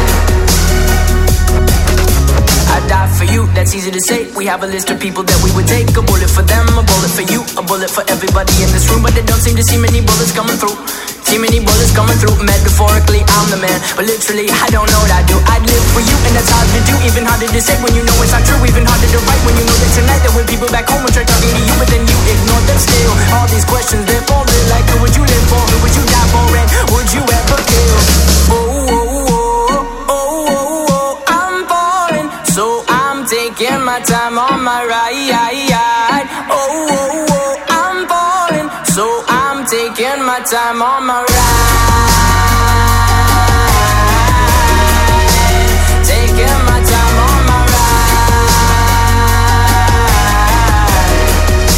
I die for you, that's easy to say. We have a list of people that we would take. A bullet for them, a bullet for you, a bullet for everybody in this room. But they don't seem to see many bullets coming through. See many bullets coming through. Metaphorically, I'm the man, but literally, I don't know what I do. I'd live for you, and that's hard to do. Even harder to say when you know it's not true. Even harder to write when you know that tonight there were people back home and try talking to you, but then you ignore them still. All these questions, they're falling like, who would you live for? Who would you die for? And would you ever kill? Oh, oh, oh, oh, oh, oh, I'm falling, so I'm taking my time on my ride. Oh, oh, oh, I'm falling, so I'm taking my time on my ride. Taking my time on my ride.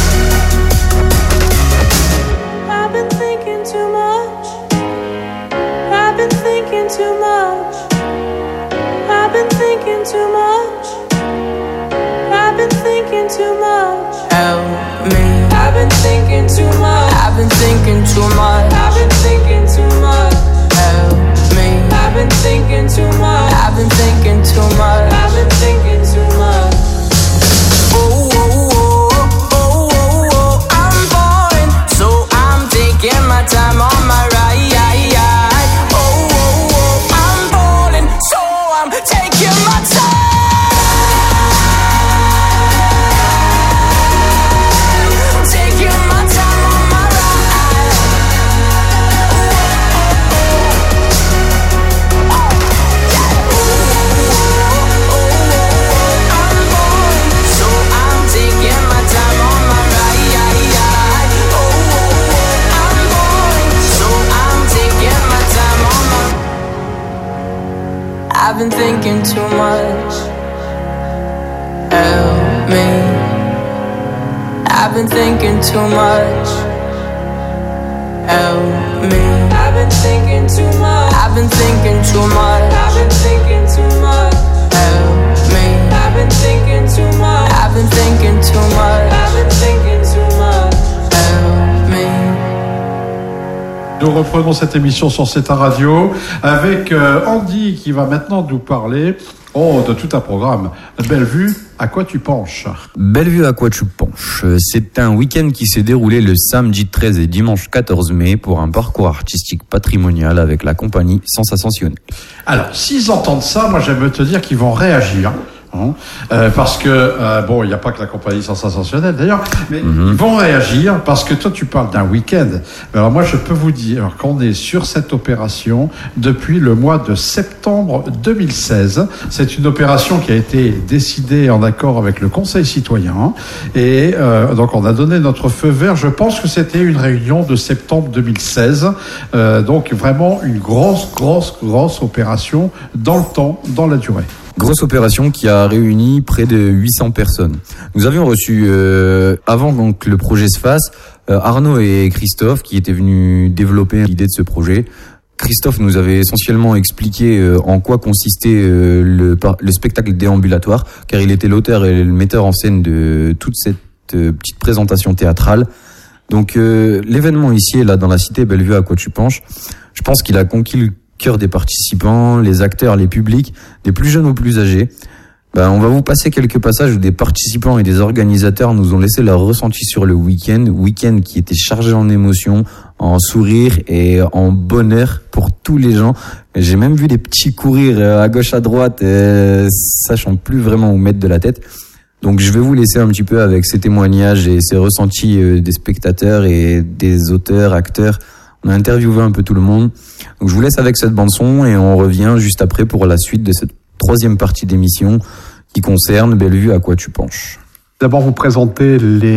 I've been thinking too much. I've been thinking too much. I've been thinking too much. I've been thinking too much. Help me. I've been thinking too much. I've been thinking too much. I've been thinking too much. Help me. I've been thinking too much. I've been thinking too much. I've been thinking too much. Oh, oh, oh, oh, oh, oh, I'm falling, so I'm taking my time on my ride. Oh, oh, oh, I'm falling, so I'm taking my time. Taking my time on my ride. Oh, oh, oh, oh, yeah. thinking too much. Help me. I've been thinking too much. Help me. I've been thinking too much. I've been thinking too much. I've been thinking too much. Help me. I've been thinking too much. I've been thinking too much. I've been thinking too much. Help me. Nous reprenons cette émission sur Ceta Radio avec euh, Andy qui va maintenant nous parler oh, de tout un programme. Bellevue, à quoi tu penches? Bellevue, à quoi tu penches? C'est un week-end qui s'est déroulé le samedi treize et dimanche quatorze mai pour un parcours artistique patrimonial avec la compagnie Sens Ascensionnel. Alors, s'ils entendent ça, moi j'aime te dire qu'ils vont réagir. Hein, euh, parce que, euh, bon, il n'y a pas que la compagnie Sens Ascensionnel d'ailleurs, mais mm-hmm. ils vont réagir parce que toi tu parles d'un week-end. Alors moi je peux vous dire qu'on est sur cette opération depuis le mois de septembre deux mille seize. C'est une opération qui a été décidée en accord avec le Conseil citoyen et euh, donc on a donné notre feu vert. Je pense que c'était une réunion de septembre deux mille seize. Euh, donc vraiment une grosse, grosse, grosse opération dans le temps, dans la durée. Grosse opération qui a réuni près de huit cents personnes. Nous avions reçu, euh, avant que le projet se fasse, euh, Arnaud et Christophe qui étaient venus développer l'idée de ce projet. Christophe nous avait essentiellement expliqué euh, en quoi consistait euh, le, le spectacle déambulatoire, car il était l'auteur et le metteur en scène de toute cette euh, petite présentation théâtrale. Donc euh, l'événement ici est là dans la cité Bellevue, à quoi tu penches. Je pense qu'il a conquis le cœur des participants, les acteurs, les publics, des plus jeunes aux plus âgés. Ben, on va vous passer quelques passages où des participants et des organisateurs nous ont laissé leur ressenti sur le week-end, week-end qui était chargé en émotions, en sourires et en bonheur pour tous les gens. J'ai même vu des petits courir à gauche à droite, euh, sachant plus vraiment où mettre de la tête. Donc je vais vous laisser un petit peu avec ces témoignages et ces ressentis euh, des spectateurs et des auteurs, acteurs. On a interviewé un peu tout le monde. Donc je vous laisse avec cette bande-son et on revient juste après pour la suite de cette troisième partie d'émission qui concerne Bellevue, à quoi tu penches. D'abord vous présenter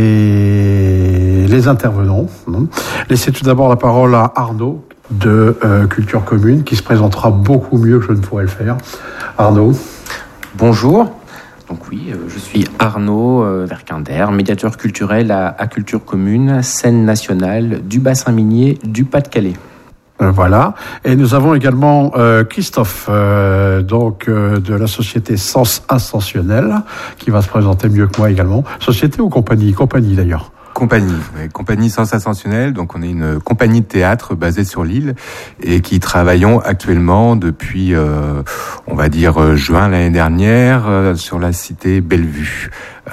les, les intervenants. Laissez tout d'abord la parole à Arnaud de euh, Culture Commune qui se présentera beaucoup mieux que je ne pourrais le faire. Arnaud. Bonjour. Donc oui, euh, je suis Arnaud euh, Verquinder, médiateur culturel à, à Culture Commune, scène nationale du bassin minier du Pas-de-Calais. Euh, voilà. Et nous avons également euh, Christophe, euh, donc euh, de la société Sens Ascensionnel, qui va se présenter mieux que moi également. Société ou compagnie? Compagnie d'ailleurs. Compagnie, ouais, compagnie Sens Ascensionnel. Donc on est une compagnie de théâtre basée sur l'île et qui travaillons actuellement depuis, euh, on va dire euh, juin l'année dernière, euh, sur la cité Bellevue,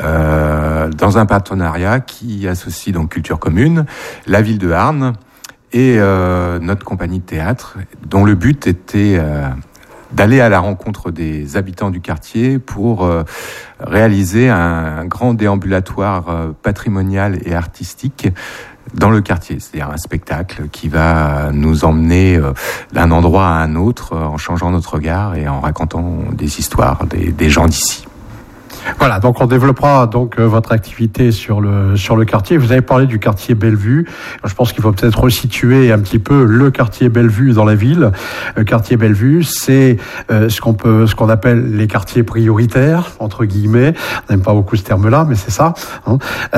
euh, dans un partenariat qui associe donc Culture Commune, la ville de Arnes et euh, notre compagnie de théâtre, dont le but était euh, d'aller à la rencontre des habitants du quartier pour euh, réaliser un, un grand déambulatoire euh, patrimonial et artistique dans le quartier. C'est-à-dire un spectacle qui va nous emmener euh, d'un endroit à un autre euh, en changeant notre regard et en racontant des histoires des, des gens d'ici. Voilà, donc on développera donc euh, votre activité sur le sur le quartier. Vous avez parlé du quartier Bellevue. Je pense qu'il faut peut-être resituer un petit peu le quartier Bellevue dans la ville. Le quartier Bellevue, c'est euh, ce qu'on peut ce qu'on appelle les quartiers prioritaires entre guillemets. On n'aime pas beaucoup ce terme-là, mais c'est ça. Hein.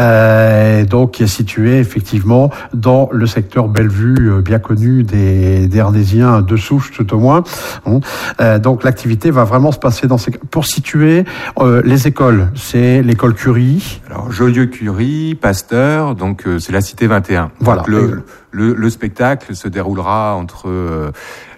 Euh, donc qui est situé effectivement dans le secteur Bellevue, euh, bien connu des, des Arnésiens de souche tout au moins. Hein. Euh, donc l'activité va vraiment se passer dans ces pour situer euh, les écoles. C'est l'école Curie. Alors Joliot-Curie, Pasteur, donc euh, c'est la cité vingt et un. Voilà. Donc, le, le, le spectacle se déroulera entre euh,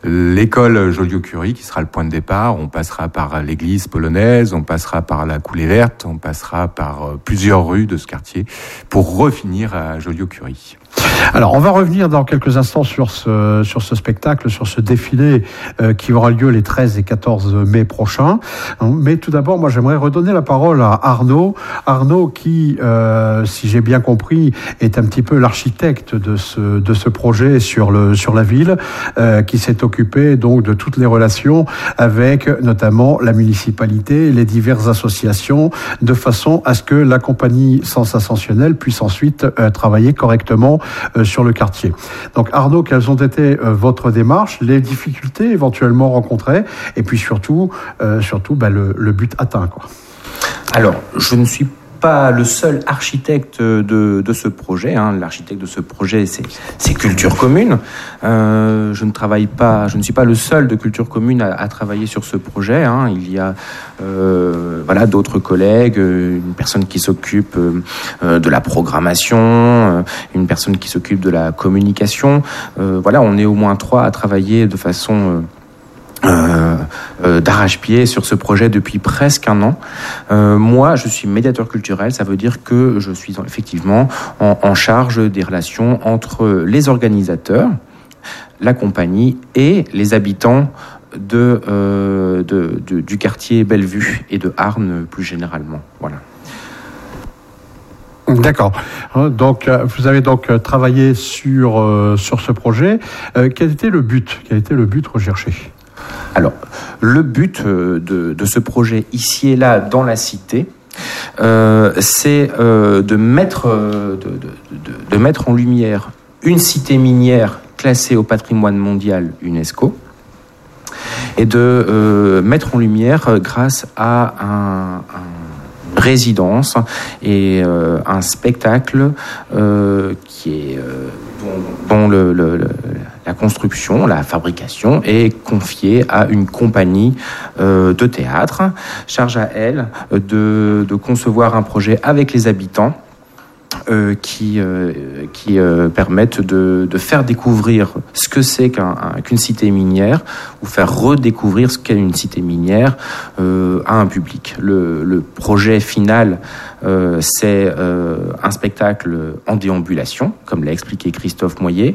l'école Joliot-Curie, qui sera le point de départ. On passera par l'église polonaise, on passera par la coulée verte, on passera par euh, plusieurs rues de ce quartier pour refinir à Joliot-Curie. Alors, on va revenir dans quelques instants sur ce sur ce spectacle, sur ce défilé euh, qui aura lieu les treize et quatorze mai prochains. Mais tout d'abord, moi, j'aimerais redonner la parole à Arnaud. Arnaud, qui, euh, si j'ai bien compris, est un petit peu l'architecte de ce de ce projet sur le sur la ville, euh, qui s'est occupé donc de toutes les relations avec notamment la municipalité, les diverses associations, de façon à ce que la compagnie Sens Ascensionnel puisse ensuite euh, travailler correctement euh, sur le quartier. Donc Arnaud, quelles ont été euh, votre démarche, les difficultés éventuellement rencontrées, et puis surtout, euh, surtout bah, le, le but atteint, quoi. Alors, je ne suis pas le seul architecte de, de ce projet. Hein. L'architecte de ce projet, c'est, c'est Culture Commune. Euh, je ne travaille pas, je ne suis pas le seul de Culture Commune à, à travailler sur ce projet. Hein. Il y a euh, voilà d'autres collègues, une personne qui s'occupe euh, de la programmation, une personne qui s'occupe de la communication. Euh, voilà, on est au moins trois à travailler de façon euh, Euh, euh, d'arrache-pied sur ce projet depuis presque un an. Euh, moi, je suis médiateur culturel, ça veut dire que je suis effectivement en, en charge des relations entre les organisateurs, la compagnie et les habitants de, euh, de, de, du quartier Bellevue et de Arnes plus généralement. Voilà. D'accord. Donc, vous avez donc travaillé sur, euh, sur ce projet. Euh, quel était le but ? Quel était le but recherché ? Alors, le but de, de ce projet ici et là dans la cité, euh, c'est euh, de mettre de, de, de, de mettre en lumière une cité minière classée au patrimoine mondial UNESCO et de euh, mettre en lumière grâce à un, un résidence et euh, un spectacle euh, qui est euh, dont, dont le, le, le la construction, la fabrication est confiée à une compagnie euh, de théâtre. Charge à elle de, de concevoir un projet avec les habitants euh, qui, euh, qui euh, permettent de, de faire découvrir ce que c'est qu'un, un, qu'une cité minière ou faire redécouvrir ce qu'est une cité minière euh, à un public. Le, le projet final, euh, c'est euh, un spectacle en déambulation, comme l'a expliqué Christophe Moyer,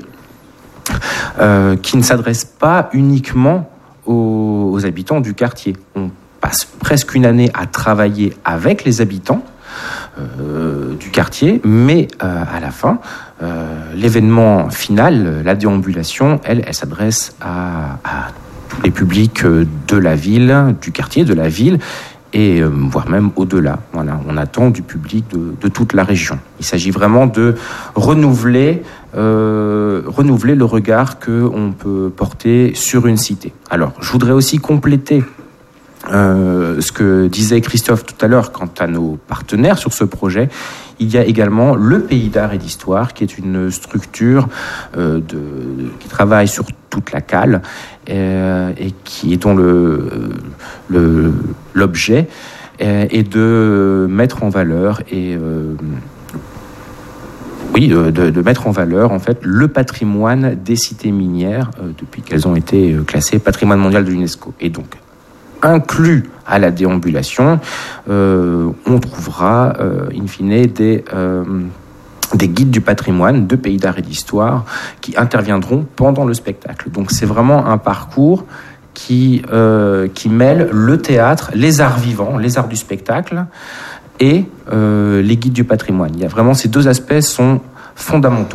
Euh, qui ne s'adresse pas uniquement aux, aux habitants du quartier. On passe presque une année à travailler avec les habitants euh, du quartier, mais euh, à la fin, euh, l'événement final, la déambulation, elle, elle s'adresse à, à tous les publics de la ville, du quartier, de la ville, et euh, voire même au-delà. Voilà, on attend du public de, de toute la région. Il s'agit vraiment de renouveler, euh, renouveler le regard qu'on peut porter sur une cité. Alors, je voudrais aussi compléter euh, ce que disait Christophe tout à l'heure quant à nos partenaires sur ce projet. Il y a également le Pays d'Art et d'Histoire, qui est une structure euh, de, qui travaille sur toute la cale euh, et qui dont le, le l'objet est de mettre en valeur et euh, oui de, de mettre en valeur en fait le patrimoine des cités minières euh, depuis qu'elles ont été classées patrimoine mondial de l'UNESCO. Et donc, inclus à la déambulation, euh, on trouvera euh, in fine des, euh, des guides du patrimoine de Pays d'Art et d'Histoire qui interviendront pendant le spectacle. Donc c'est vraiment un parcours qui, euh, qui mêle le théâtre, les arts vivants, les arts du spectacle et euh, les guides du patrimoine. Il y a vraiment ces deux aspects sont fondamentaux.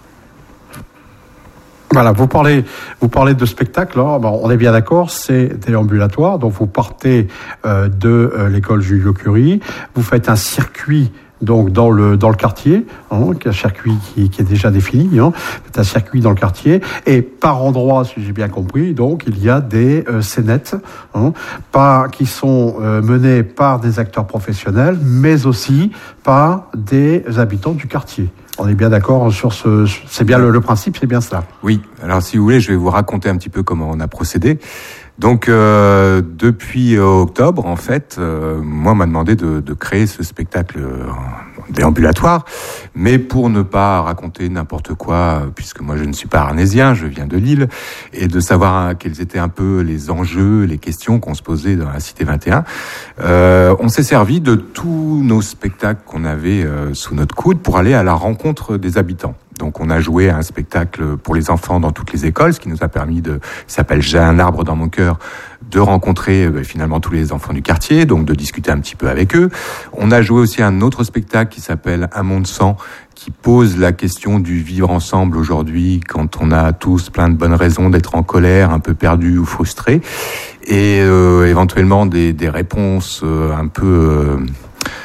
Voilà, vous parlez, vous parlez de spectacle. Hein, bon, on est bien d'accord, c'est déambulatoire. Donc vous partez euh, de euh, l'école Joliot-Curie, vous faites un circuit donc dans le dans le quartier, hein, un circuit qui, qui est déjà défini. Hein, c'est un circuit dans le quartier et par endroit, si j'ai bien compris, donc il y a des euh, scénettes, hein, pas qui sont euh, menées par des acteurs professionnels, mais aussi par des habitants du quartier. On est bien d'accord sur ce, c'est bien le, le principe, c'est bien cela. Oui. Alors, si vous voulez, je vais vous raconter un petit peu comment on a procédé. Donc, euh, depuis octobre, en fait, euh, moi, on m'a demandé de, de créer ce spectacle déambulatoire, mais pour ne pas raconter n'importe quoi, puisque moi, je ne suis pas arnésien, je viens de Lille, et de savoir quels étaient un peu les enjeux, les questions qu'on se posait dans la Cité vingt et un, euh, on s'est servi de tous nos spectacles qu'on avait euh, sous notre coude pour aller à la rencontre des habitants. Donc on a joué à un spectacle pour les enfants dans toutes les écoles, ce qui nous a permis de, ça s'appelle J'ai un arbre dans mon cœur, de rencontrer euh, finalement tous les enfants du quartier, donc de discuter un petit peu avec eux. On a joué aussi un autre spectacle qui s'appelle Un monde sans, qui pose la question du vivre ensemble aujourd'hui quand on a tous plein de bonnes raisons d'être en colère, un peu perdus ou frustrés, et euh, éventuellement des, des réponses euh, un peu... Euh,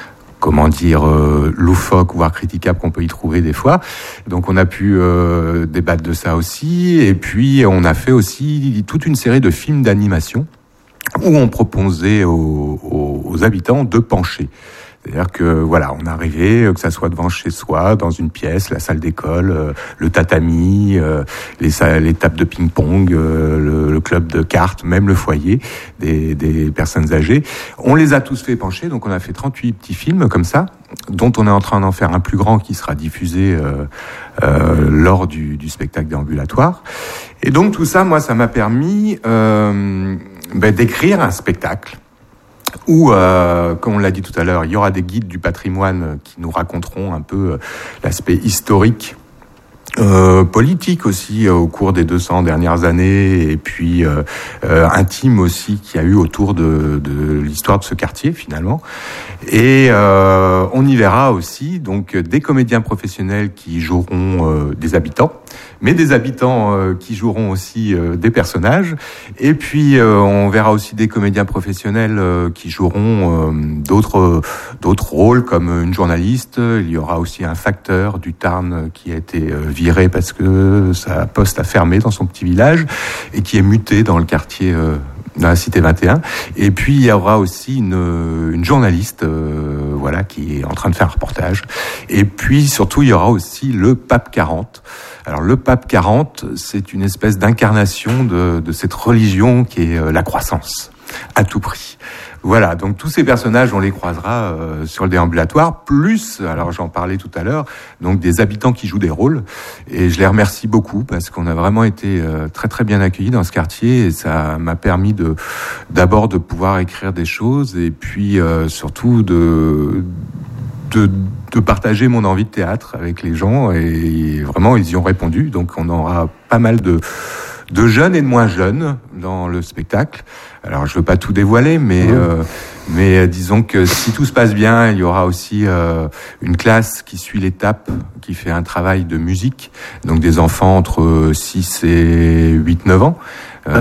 comment dire, euh, loufoques, voire critiquables qu'on peut y trouver des fois. Donc on a pu euh, débattre de ça aussi. Et puis on a fait aussi toute une série de films d'animation où on proposait aux, aux, aux habitants de pencher. C'est-à-dire que voilà, on arrivait, que ça soit devant chez soi, dans une pièce, la salle d'école, euh, le tatami, euh, les, les tables de ping-pong, euh, le, le club de cartes, même le foyer des, des personnes âgées. On les a tous fait pencher, donc on a fait trente-huit petits films comme ça, dont on est en train d'en faire un plus grand qui sera diffusé euh, euh, lors du, du spectacle déambulatoire. Et donc tout ça, moi, ça m'a permis euh, ben, d'écrire un spectacle où, euh, comme on l'a dit tout à l'heure, il y aura des guides du patrimoine qui nous raconteront un peu l'aspect historique, euh, politique aussi, euh, au cours des deux cents dernières années, et puis euh, euh, intime aussi qu'il y a eu autour de, de l'histoire de ce quartier finalement. Et euh, on y verra aussi donc des comédiens professionnels qui joueront euh, des habitants, mais des habitants euh, qui joueront aussi euh, des personnages. Et puis euh, on verra aussi des comédiens professionnels euh, qui joueront euh, d'autres d'autres rôles, comme une journaliste. Il y aura aussi un facteur du Tarn qui a été euh, viré parce que sa poste a fermé dans son petit village et qui est muté dans le quartier euh, dans la cité vingt et un. Et puis il y aura aussi une, une journaliste euh, voilà, qui est en train de faire un reportage. Et puis surtout il y aura aussi le pape quarante. Alors le pape quarante, c'est une espèce d'incarnation de, de cette religion qui est euh, la croissance à tout prix. Voilà, donc tous ces personnages, on les croisera euh, sur le déambulatoire, plus, alors j'en parlais tout à l'heure, donc des habitants qui jouent des rôles, et je les remercie beaucoup parce qu'on a vraiment été euh, très très bien accueillis dans ce quartier, et ça m'a permis de d'abord de pouvoir écrire des choses, et puis euh, surtout de, de de partager mon envie de théâtre avec les gens, et vraiment ils y ont répondu, donc on aura pas mal de de jeunes et de moins jeunes dans le spectacle. Alors je veux pas tout dévoiler, mais mmh. euh, mais euh, disons que si tout se passe bien, il y aura aussi euh, une classe qui suit l'étape, qui fait un travail de musique, donc des enfants entre six et huit neuf ans. Euh,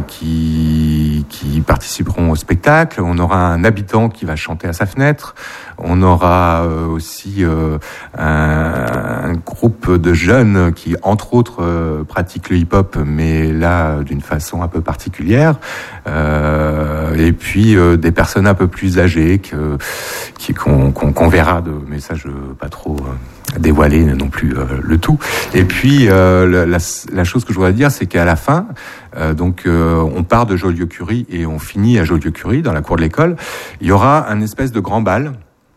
qui qui participeront au spectacle. On aura un habitant qui va chanter à sa fenêtre. On aura euh, aussi euh, un, un groupe de jeunes qui, entre autres, euh, pratiquent le hip-hop, mais là d'une façon un peu particulière. Euh, et puis euh, des personnes un peu plus âgées que qui qu'on qu'on, qu'on verra. De, mais ça, je veux pas trop euh, dévoiler non plus euh, le tout. Et puis euh, la, la, la chose que je voudrais dire, c'est qu'à la fin, euh, donc euh, on part de Joliot-Curie et on finit à Joliot-Curie dans la cour de l'école. Il y aura un espèce de grand bal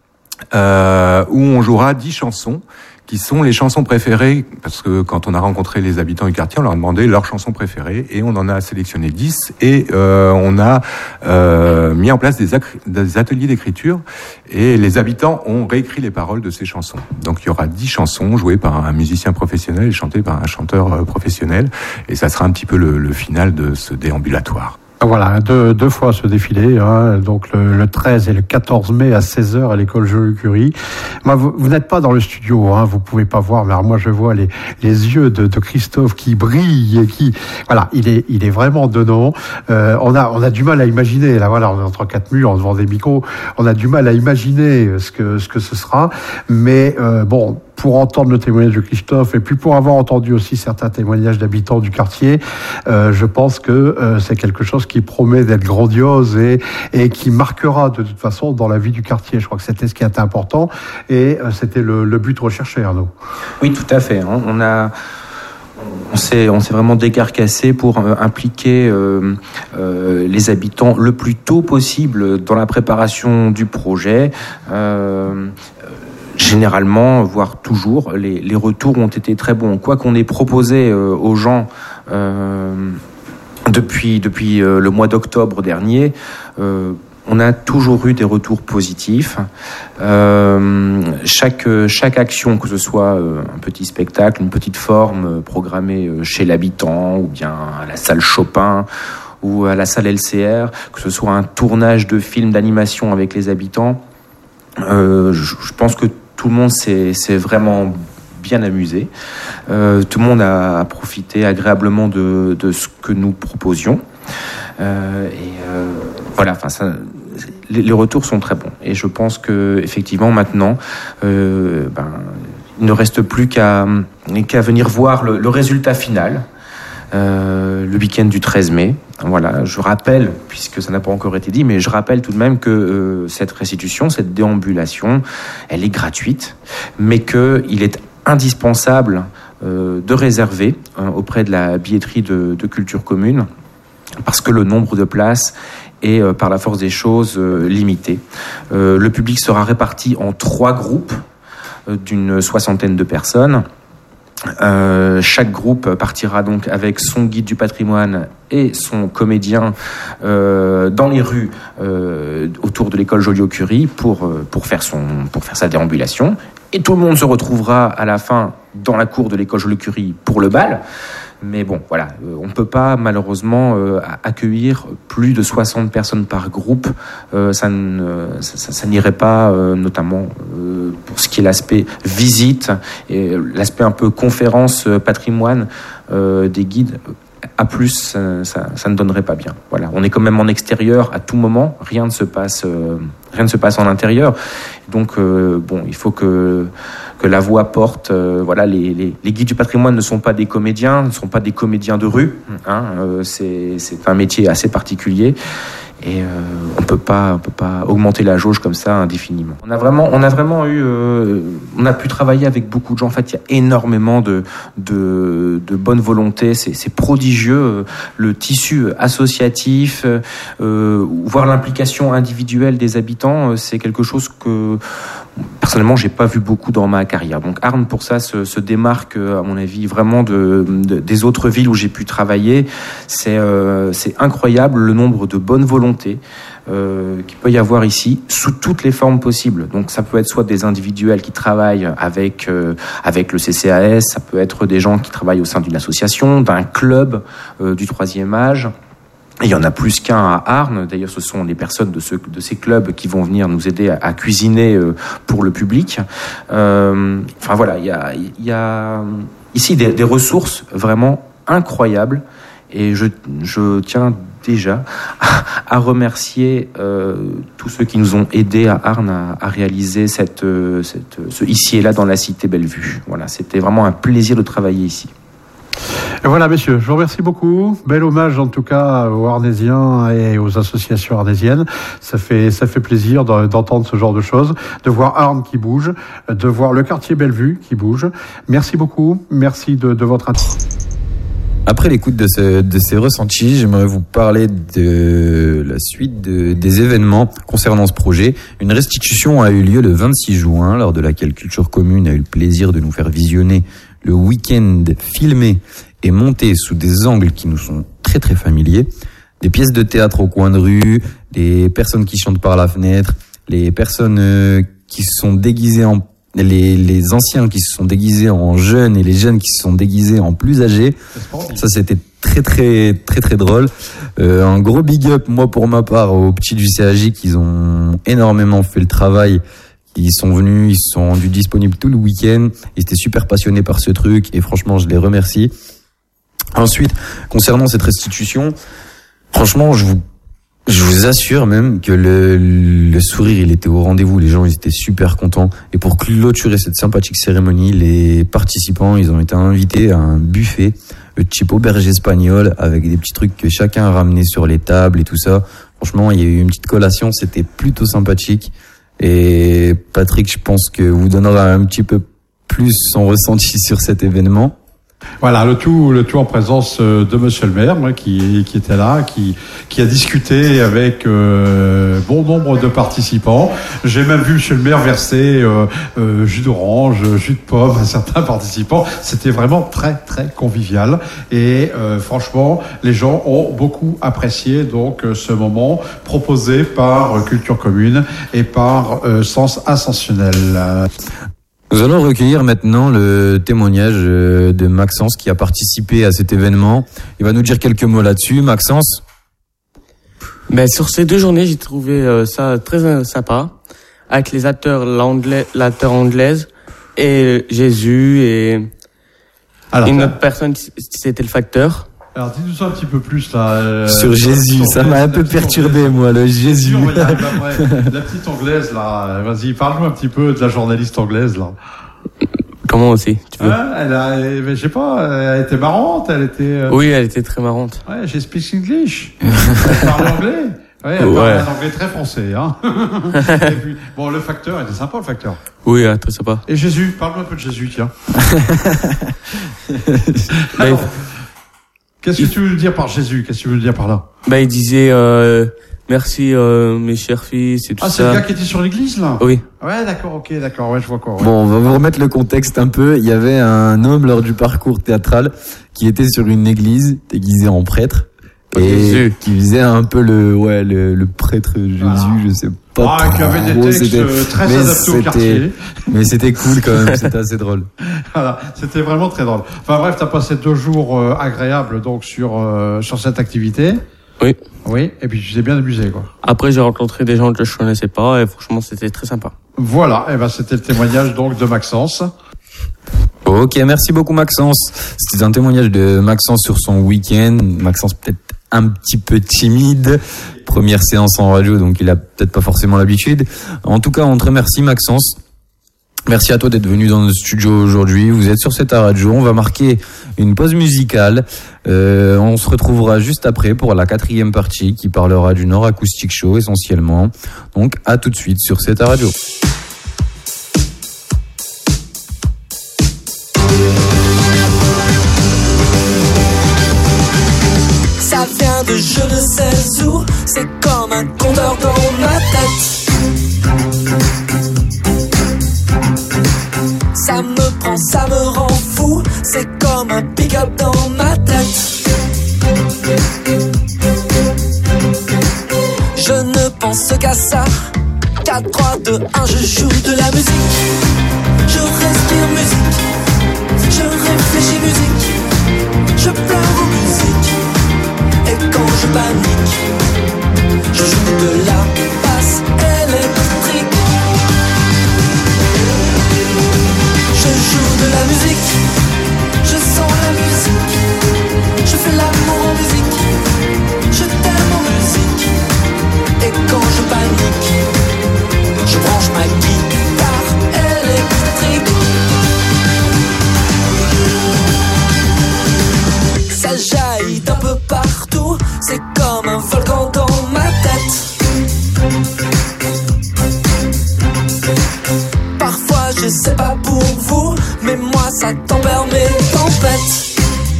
euh, où on jouera dix chansons qui sont les chansons préférées, parce que quand on a rencontré les habitants du quartier, on leur a demandé leurs chansons préférées, et on en a sélectionné dix, et euh, on a euh, mis en place des, ac- des ateliers d'écriture, et les habitants ont réécrit les paroles de ces chansons. Donc il y aura dix chansons jouées par un musicien professionnel et chantées par un chanteur euh, professionnel, et ça sera un petit peu le, le final de ce déambulatoire. Voilà, deux, deux fois ce défilé, hein, donc le, le treize et le quatorze mai à seize heures à l'école Joliot-Curie. Moi, vous, vous n'êtes pas dans le studio, hein, vous pouvez pas voir, mais alors moi je vois les, les yeux de, de Christophe qui brillent et qui, voilà, il est, il est vraiment dedans. Euh, on a, on a du mal à imaginer, là, voilà, on est entre quatre murs, devant des micros, on a du mal à imaginer ce que, ce que ce sera, mais euh, bon, pour entendre le témoignage de Christophe et puis pour avoir entendu aussi certains témoignages d'habitants du quartier, euh, je pense que euh, c'est quelque chose qui promet d'être grandiose et, et qui marquera de toute façon dans la vie du quartier. Je crois que c'était ce qui était important et euh, c'était le, le but recherché, Arnaud. Oui, tout à fait. Hein. On a... On s'est, on s'est vraiment décarcassé pour euh, impliquer euh, euh, les habitants le plus tôt possible dans la préparation du projet. Euh, Généralement, voire toujours, les, les retours ont été très bons. Quoi qu'on ait proposé euh, aux gens euh, depuis, depuis euh, le mois d'octobre dernier, euh, on a toujours eu des retours positifs. Euh, chaque, chaque action, que ce soit euh, un petit spectacle, une petite forme euh, programmée euh, chez l'habitant, ou bien à la salle Chopin, ou à la salle L C R, que ce soit un tournage de film d'animation avec les habitants, euh, je, je pense que tout le monde s'est, s'est vraiment bien amusé. Euh, tout le monde a profité agréablement de, de ce que nous proposions. Euh, et euh, voilà, enfin, ça, les, les retours sont très bons. Et je pense que effectivement maintenant, euh, ben, il ne reste plus qu'à, qu'à venir voir le, le résultat final. Euh, le week-end du treize mai. Voilà, je rappelle, puisque ça n'a pas encore été dit, mais je rappelle tout de même que euh, cette restitution, cette déambulation, elle est gratuite, mais qu'il est indispensable euh, de réserver euh, auprès de la billetterie de, de Culture Commune, parce que le nombre de places est, euh, par la force des choses, euh, limité. Euh, le public sera réparti en trois groupes euh, d'une soixantaine de personnes. Euh, chaque groupe partira donc avec son guide du patrimoine et son comédien euh, dans les rues euh, autour de l'école Joliot-Curie pour euh, pour faire son pour faire sa déambulation, et tout le monde se retrouvera à la fin dans la cour de l'école Joliot-Curie pour le bal. Mais bon, voilà, euh, on ne peut pas malheureusement euh, accueillir plus de soixante personnes par groupe. Euh, ça, ne, ça, ça, ça n'irait pas, euh, notamment euh, pour ce qui est l'aspect visite et l'aspect un peu conférence, euh, patrimoine euh, des guides. À plus, ça, ça, ça ne donnerait pas bien. Voilà, on est quand même en extérieur à tout moment. Rien ne se passe, euh, rien ne se passe en intérieur. Donc, euh, bon, il faut que que la voix porte. Euh, voilà, les, les, les guides du patrimoine ne sont pas des comédiens, ne sont pas des comédiens de rue. Hein, euh, c'est c'est un métier assez particulier. Et euh, on peut pas, on peut pas augmenter la jauge comme ça indéfiniment. On a vraiment, on a vraiment eu, euh, on a pu travailler avec beaucoup de gens. En fait, il y a énormément de de, de bonne volonté. C'est, c'est prodigieux. Le tissu associatif, euh, voire l'implication individuelle des habitants, c'est quelque chose que personnellement j'ai pas vu beaucoup dans ma carrière. Donc Arnes pour ça se, se démarque à mon avis vraiment de, de des autres villes où j'ai pu travailler. C'est euh, c'est incroyable le nombre de bonnes volontés Euh, qu'il peut y avoir ici sous toutes les formes possibles. Donc ça peut être soit des individuels qui travaillent avec euh, avec le C C A S, ça peut être des gens qui travaillent au sein d'une association, d'un club euh, du troisième âge. Et il y en a plus qu'un à Arnes. D'ailleurs, ce sont les personnes de, ce, de ces clubs qui vont venir nous aider à, à cuisiner euh, pour le public. Euh, enfin voilà, il y a, il y a ici des, des ressources vraiment incroyables. Et je, je tiens déjà à, à remercier euh, tous ceux qui nous ont aidés à Arnes à, à réaliser cette, cette, ce ici et là dans la cité Bellevue. Voilà, c'était vraiment un plaisir de travailler ici. Et voilà, messieurs, je vous remercie beaucoup. Bel hommage, en tout cas, aux Arnésiens et aux associations arnésiennes. Ça fait, ça fait plaisir d'entendre ce genre de choses, de voir Arnes qui bouge, de voir le quartier Bellevue qui bouge. Merci beaucoup. Merci de, de votre attention. Après l'écoute de, ce, de ces ressentis, j'aimerais vous parler de la suite de, des événements concernant ce projet. Une restitution a eu lieu le vingt-six juin, lors de laquelle Culture Commune a eu le plaisir de nous faire visionner le week-end filmé et monté sous des angles qui nous sont très très familiers. Des pièces de théâtre au coin de rue, des personnes qui chantent par la fenêtre, les personnes qui se sont déguisées en Les, les anciens qui se sont déguisés en jeunes et les jeunes qui se sont déguisés en plus âgés. Ça, c'était très, très, très, très drôle. Euh, un gros big up, moi, pour ma part, aux petits du C A J qui ont énormément fait le travail. Ils sont venus, ils se sont rendus disponibles tout le week-end. Ils étaient super passionnés par ce truc et franchement, je les remercie. Ensuite, concernant cette restitution, franchement, je vous Je vous assure même que le, le sourire, il était au rendez-vous. Les gens, ils étaient super contents. Et pour clôturer cette sympathique cérémonie, les participants, ils ont été invités à un buffet de type auberge espagnole avec des petits trucs que chacun a ramené sur les tables et tout ça. Franchement, il y a eu une petite collation. C'était plutôt sympathique. Et Patrick, je pense que vous donnera un petit peu plus son ressenti sur cet événement. Voilà, le tout, le tout en présence de Monsieur le maire, moi, qui, qui était là, qui, qui a discuté avec euh, bon nombre de participants. J'ai même vu Monsieur le maire verser euh, euh, jus d'orange, jus de pomme à certains participants. C'était vraiment très très convivial et euh, franchement, les gens ont beaucoup apprécié donc ce moment proposé par Culture Commune et par euh, Sens Ascensionnel. Nous allons recueillir maintenant le témoignage de Maxence qui a participé à cet événement. Il va nous dire quelques mots là-dessus. Maxence ? Ben, sur ces deux journées, j'ai trouvé euh, ça très sympa, avec les acteurs, l'acteur anglaise et Jésus et Alors, une autre personne, c'était le facteur. Alors, dis-nous un petit peu plus, là. Euh, sur Jésus, ça m'a un peu perturbé, anglaise. moi, le Jésus. On va y arriver après. La petite anglaise, là, vas-y, parle-nous un petit peu de la journaliste anglaise, là. Comment aussi, tu veux? Hein, elle a, je sais pas, elle était marrante, elle était... Euh... Oui, elle était très marrante. Ouais, j'ai speak English. Elle parle anglais. Ouais, elle ouais. parle un anglais très français, hein. Et puis, bon, le facteur, il était sympa, le facteur. Oui, euh, très sympa. Et Jésus, parle-moi un peu de Jésus, tiens. bah, Alors, qu'est-ce que tu veux dire par Jésus? Qu'est-ce que tu veux dire par là? Bah, il disait, euh, merci, euh, mes chers fils et tout ah, ça. Ah, c'est le gars qui était sur l'église, là? Oui. Ouais, d'accord, ok, d'accord, ouais, je vois quoi. Ouais. Bon, on va vous remettre le contexte un peu. Il y avait un homme lors du parcours théâtral qui était sur une église déguisé en prêtre. Et Jésus. Qui faisait un peu le, ouais, le, le prêtre Jésus, ah. je sais pas ah, trop. Qui avait des textes c'était, très mais adaptés au quartier. Mais c'était cool quand même, c'était assez drôle. Voilà, c'était vraiment très drôle. Enfin bref, t'as passé deux jours euh, agréables donc sur euh, sur cette activité. Oui. Oui, et puis tu t'es bien amusé, quoi. Après, j'ai rencontré des gens que je connaissais pas et franchement, c'était très sympa. Voilà, et ben c'était le témoignage donc de Maxence. Ok, merci beaucoup Maxence. C'était un témoignage de Maxence sur son week-end. Maxence peut-être un petit peu timide. Première séance en radio, donc il a peut-être pas forcément l'habitude. En tout cas, on te remercie Maxence. Merci à toi d'être venu dans notre studio aujourd'hui. Vous êtes sur cette radio. On va marquer une pause musicale. Euh, on se retrouvera juste après pour la quatrième partie qui parlera du Nord Acoustic Show essentiellement. Donc à tout de suite sur cette radio. Ça vient de je ne sais où, c'est comme un compteur dans ma tête. Ça me prend, ça me rend fou, c'est comme un pick-up dans ma tête. Je ne pense qu'à ça, quatre, trois, deux, un, je joue de la musique. Je respire musique, je réfléchis musique, je pleure en musique. Et quand je panique, je joue de la basse électrique. Je joue de la musique, je sens la musique, je fais l'amour en musique, je t'aime en musique. Et quand je panique, je branche ma guitare électrique. Ça jaillit d'un peu partout, c'est comme un volcan dans ma tête. Parfois je sais pas pour vous, mais moi ça tempère mes tempêtes.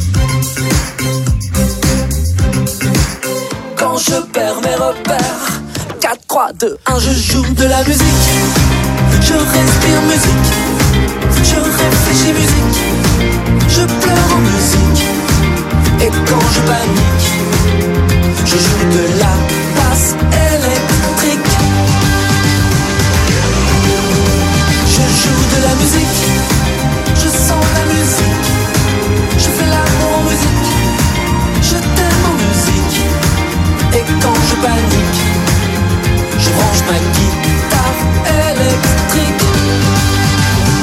Quand je perds mes repères, quatre, trois, deux, un, je joue de la musique. Je respire musique, je réfléchis musique, je pleure en musique. Et quand je panique, je joue de la basse électrique. Je joue de la musique, je sens la musique, je fais l'amour en musique, je t'aime en musique. Et quand je panique, je branche ma guitare électrique.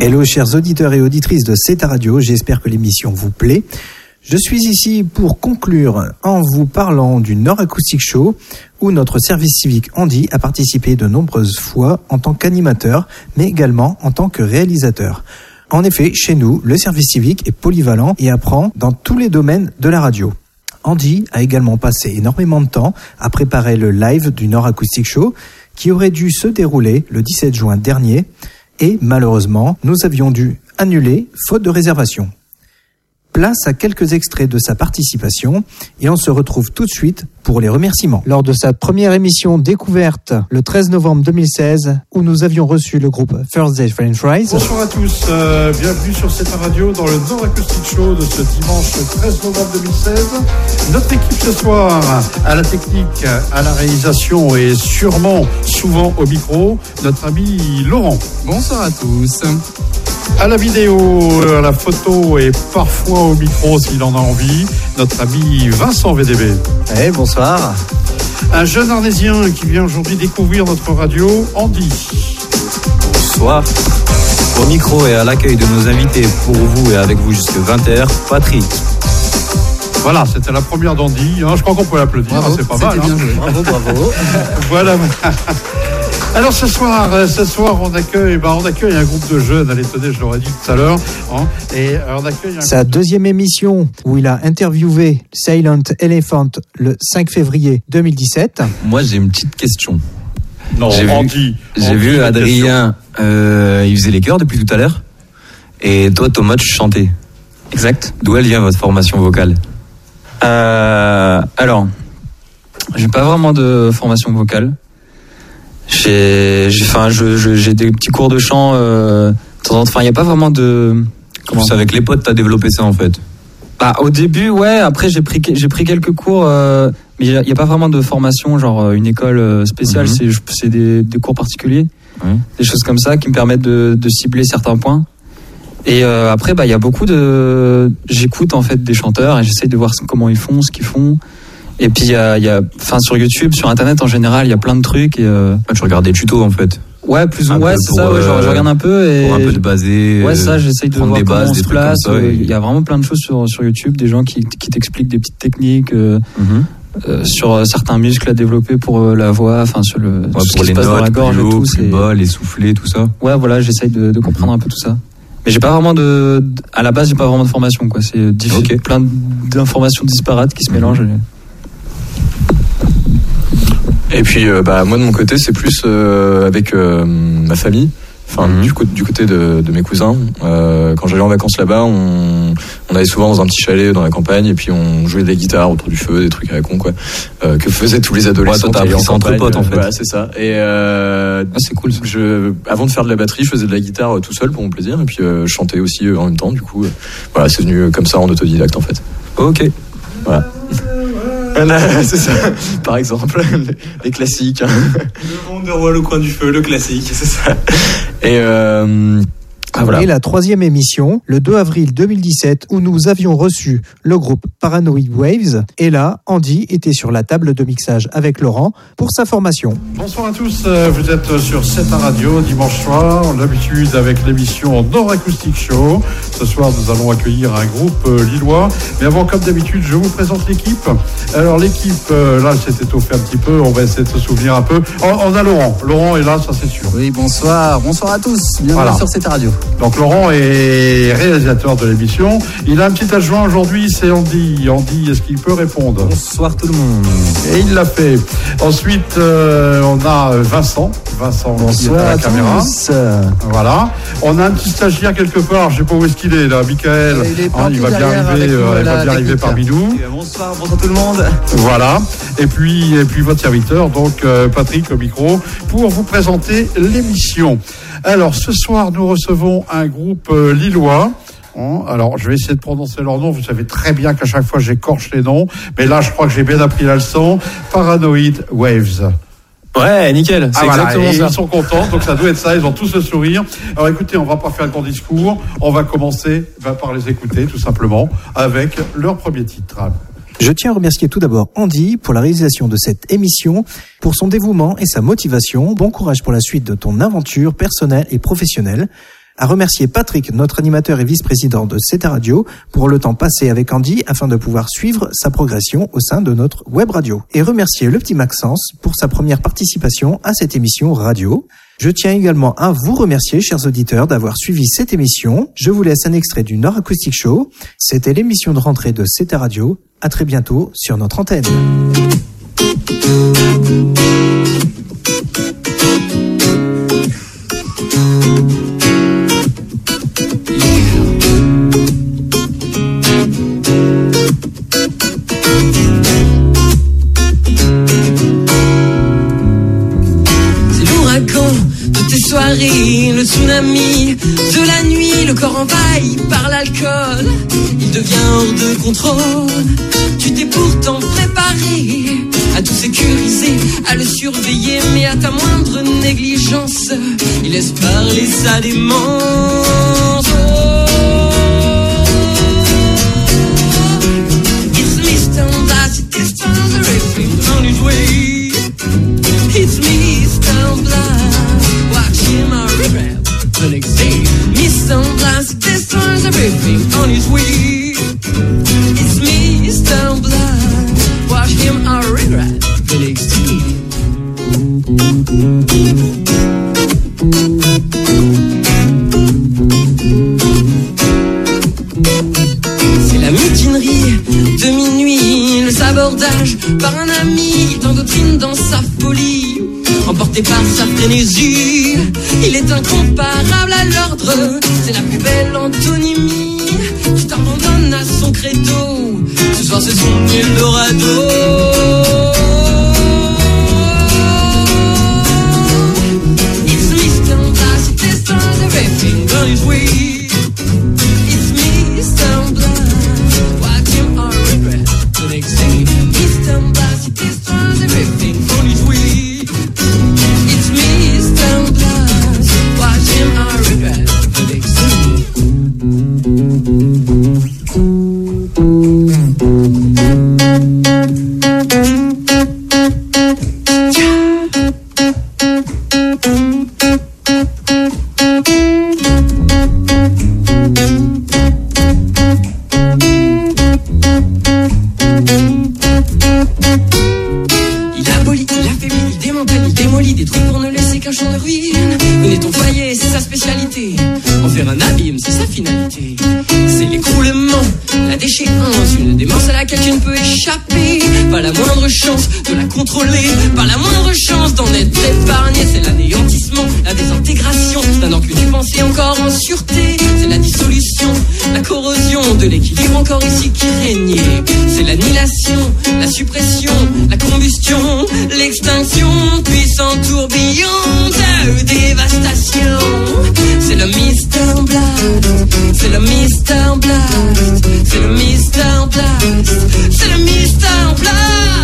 Hello chers auditeurs et auditrices de C E T A Radio, j'espère que l'émission vous plaît. Je suis ici pour conclure en vous parlant du Nord Acoustic Show où notre service civique Andy a participé de nombreuses fois en tant qu'animateur mais également en tant que réalisateur. En effet, chez nous, le service civique est polyvalent et apprend dans tous les domaines de la radio. Andy a également passé énormément de temps à préparer le live du Nord Acoustic Show qui aurait dû se dérouler le dix-sept juin dernier et malheureusement, nous avions dû annuler faute de réservation. Place à quelques extraits de sa participation et on se retrouve tout de suite pour les remerciements. Lors de sa première émission découverte le treize novembre deux mille seize où nous avions reçu le groupe First Day French Fries. Bonsoir à tous, euh, bienvenue sur C E T A Radio dans le Nord Acoustic Show de ce dimanche treize novembre deux mille seize. Notre équipe ce soir à la technique, à la réalisation et sûrement souvent au micro, notre ami Laurent. Bonsoir à tous. À la vidéo, à la photo et parfois au micro s'il en a envie, notre ami Vincent V D B. Eh, bonsoir. Un jeune Arnésien qui vient aujourd'hui découvrir notre radio, Andy. Bonsoir. Au micro et à l'accueil de nos invités pour vous et avec vous jusqu'à vingt heures, Patrick. Voilà, c'était la première d'Andy. Hein, je crois qu'on peut l'applaudir, bravo, c'est pas mal. Bien hein. joué. Bravo, bravo. Voilà. Alors ce soir, ce soir on accueille, bah, on accueille un groupe de jeunes. Allez, tenez, je l'aurais dit tout à l'heure. Hein, et on accueille un Sa deuxième émission où il a interviewé Silent Elephant le cinq février deux mille dix-sept. Moi, j'ai une petite question. Non, j'ai Andy. Vu, j'ai Andy, vu Adrien, euh, il faisait les chœurs depuis tout à l'heure. Et toi, Thomas, tu chantais. Exact. D'où elle vient votre formation vocale? euh, Alors, j'ai pas vraiment de formation vocale. J'ai, j'ai, enfin, je, je, j'ai des petits cours de chant. Euh, enfin, il y a pas vraiment de. Comment c'est avec les potes, t'as développé ça en fait. Bah, au début, ouais. Après, j'ai pris, j'ai pris quelques cours, euh, mais il y, y a pas vraiment de formation, genre une école spéciale. Mm-hmm. C'est, c'est des, des cours particuliers, mmh. des choses comme ça qui me permettent de, de cibler certains points. Et euh, après, bah, il y a beaucoup de. J'écoute en fait des chanteurs et j'essaye de voir comment ils font, ce qu'ils font. Et puis il y a, y a, enfin sur YouTube, sur Internet en général, il y a plein de trucs. Et euh... ah, tu regardes des tutos en fait. Ouais, plus ou moins, ouais, c'est ça. Ouais, genre, je regarde un peu et pour un peu de baser. Ouais, ça, j'essaye de voir des comment bases, on des se place. Il ouais. y a vraiment plein de choses sur sur YouTube, des gens qui qui t'expliquent des petites techniques. Euh, mm-hmm. euh, sur certains muscles à développer pour euh, la voix, enfin sur le ouais, tout ce pour qui les se passe notes, dans la gorge plus haut, et tout, plus c'est bas, les soufflets, tout ça. Ouais, voilà, j'essaye de, de comprendre mm-hmm. un peu tout ça. Mais j'ai pas vraiment de, à la base, j'ai pas vraiment de formation, quoi. C'est diff... okay. plein d'informations disparates qui se mélangent. Et... Et puis, euh, bah, moi de mon côté, c'est plus euh, avec euh, ma famille. Enfin, mm-hmm. du, co- du côté de, de mes cousins. Euh, quand j'allais en vacances là-bas, on, on allait souvent dans un petit chalet dans la campagne et puis on jouait des guitares autour du feu, des trucs à la con, quoi. Euh, que faisaient tous les adolescents. Ouais, toi, t'as appris ça entre potes, en fait. Voilà, c'est ça. Et euh, ah, c'est cool. Je, avant de faire de la batterie, je faisais de la guitare tout seul pour mon plaisir et puis euh, je chantais aussi euh, en même temps. Du coup, euh, voilà, c'est venu comme ça en autodidacte en fait. Ok. Voilà. Voilà, c'est ça. Par exemple, les, les classiques. Hein. Le monde de roi, le coin du feu, le classique, c'est ça. Et euh, Ah, voilà. Et la troisième émission, le deux avril deux mille dix-sept, où nous avions reçu le groupe Paranoid Waves. Et là, Andy était sur la table de mixage avec Laurent pour sa formation. Bonsoir à tous, vous êtes sur C E T A Radio, dimanche soir, l'habitude avec l'émission Nord Acoustic Show. Ce soir, nous allons accueillir un groupe lillois. Mais avant, comme d'habitude, je vous présente l'équipe. Alors, l'équipe, là, elle s'est étoffée un petit peu, on va essayer de se souvenir un peu. On a Laurent. Laurent est là, ça c'est sûr. Oui, bonsoir. Bonsoir à tous. Bienvenue voilà. sur C E T A Radio. Donc Laurent est réalisateur de l'émission. Il a un petit adjoint aujourd'hui, c'est Andy. Andy, est-ce qu'il peut répondre? Bonsoir tout le monde. Et il l'a fait. Ensuite, euh, on a Vincent. Vincent, bonsoir à la à caméra. Tous. Voilà. On a un petit stagiaire quelque part. Je ne sais pas où est-ce qu'il est là, Michael. Il, est hein, il va bien arriver. Euh, il va bien arriver parmi nous. Bonsoir, bonsoir tout le monde. Voilà. Et puis, et puis votre serviteur, donc euh, Patrick au micro, pour vous présenter l'émission. Alors, ce soir, nous recevons un groupe euh, lillois. Alors, je vais essayer de prononcer leur nom. Vous savez très bien qu'à chaque fois, j'écorche les noms. Mais là, je crois que j'ai bien appris la leçon. Paranoid Waves. Ouais, nickel. C'est ah, exactement voilà. Et ça. Ils sont contents, donc ça doit être ça. Ils ont tous le sourire. Alors, écoutez, on va pas faire un grand discours. On va commencer ben, par les écouter, tout simplement, avec leur premier titre. Je tiens à remercier tout d'abord Andy pour la réalisation de cette émission, pour son dévouement et sa motivation. Bon courage pour la suite de ton aventure personnelle et professionnelle. À remercier Patrick, notre animateur et vice-président de C T Radio, pour le temps passé avec Andy afin de pouvoir suivre sa progression au sein de notre web radio. Et remercier le petit Maxence pour sa première participation à cette émission radio. Je tiens également à vous remercier, chers auditeurs, d'avoir suivi cette émission. Je vous laisse un extrait du Nord Acoustic Show. C'était l'émission de rentrée de C T Radio. À très bientôt sur notre antenne. Soirée, le tsunami de la nuit, le corps envahi par l'alcool, il devient hors de contrôle. Tu t'es pourtant préparé à tout sécuriser, à le surveiller, mais à ta moindre négligence, il laisse parler sa démence. It's Mister Blas, it is everything on his way. It's Mister Blas. I regret the next day. Mister Blas destroys everything on his way. It's Mister Blas. Watch him, I regret the next day. C'est la mutinerie de minuit, le sabordage par un ami, il t'endoctrine dans sa folie. Emporté par sa frénésie, il est incomparable à l'ordre. C'est la plus belle antonymie. Tu t'abandonnes à son credo. Ce soir c'est son Eldorado. It's Mister Blas, it destroys everything on his way. It's Mister Blas. Watch him or regret the next day. Mister Blas, it destroys everything on his way. It's Mister Blas. Watch him, I regret the next par la moindre chance d'en être épargné. C'est l'anéantissement, la désintégration d'un an que tu pensais encore en sûreté. C'est la dissolution, la corrosion de l'équilibre encore ici qui régnait. C'est l'annihilation, la suppression, la combustion, l'extinction, puissant tourbillon de dévastation. C'est le Mister Blast, c'est le Mister Blast, c'est le Mister Blast, c'est le Mister Blast.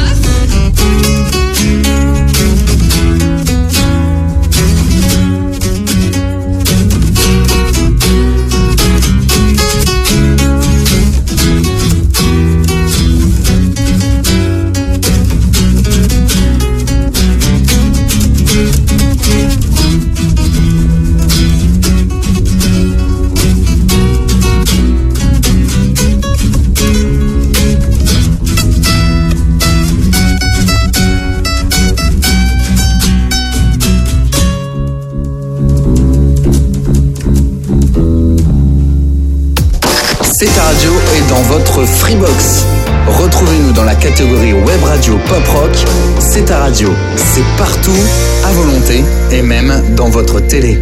C T Radio est dans votre Freebox. Retrouvez-nous dans la catégorie Web Radio Pop Rock. C T Radio, c'est partout, à volonté et même dans votre télé.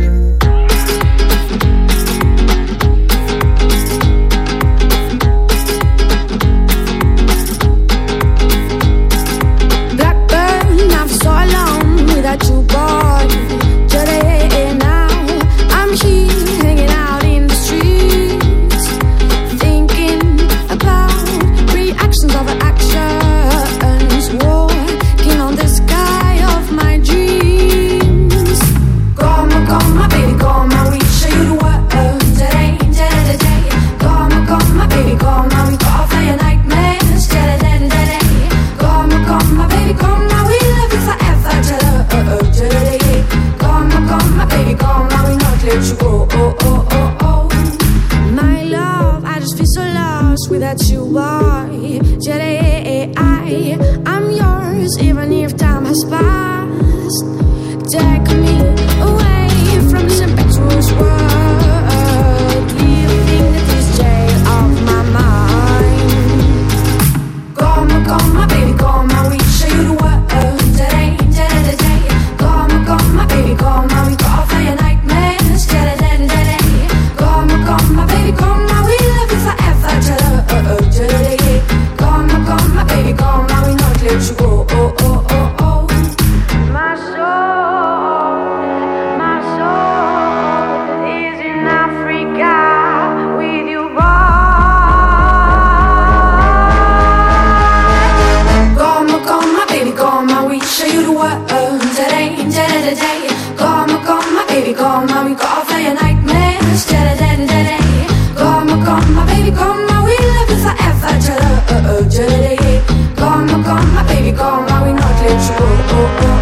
Blackburn, I've so long without you, boy. Today now, I'm here hanging out in the streets, thinking about reactions of actions, walking on the sky of my dreams. Come, come, my baby. you the world today, today, today. Come on, come on, baby, come on, we got for your nightmares. Today, today, today. Come on, come on, baby, come on, we live it forever. Today, today. Come on, come on, baby, come on, we not let you go.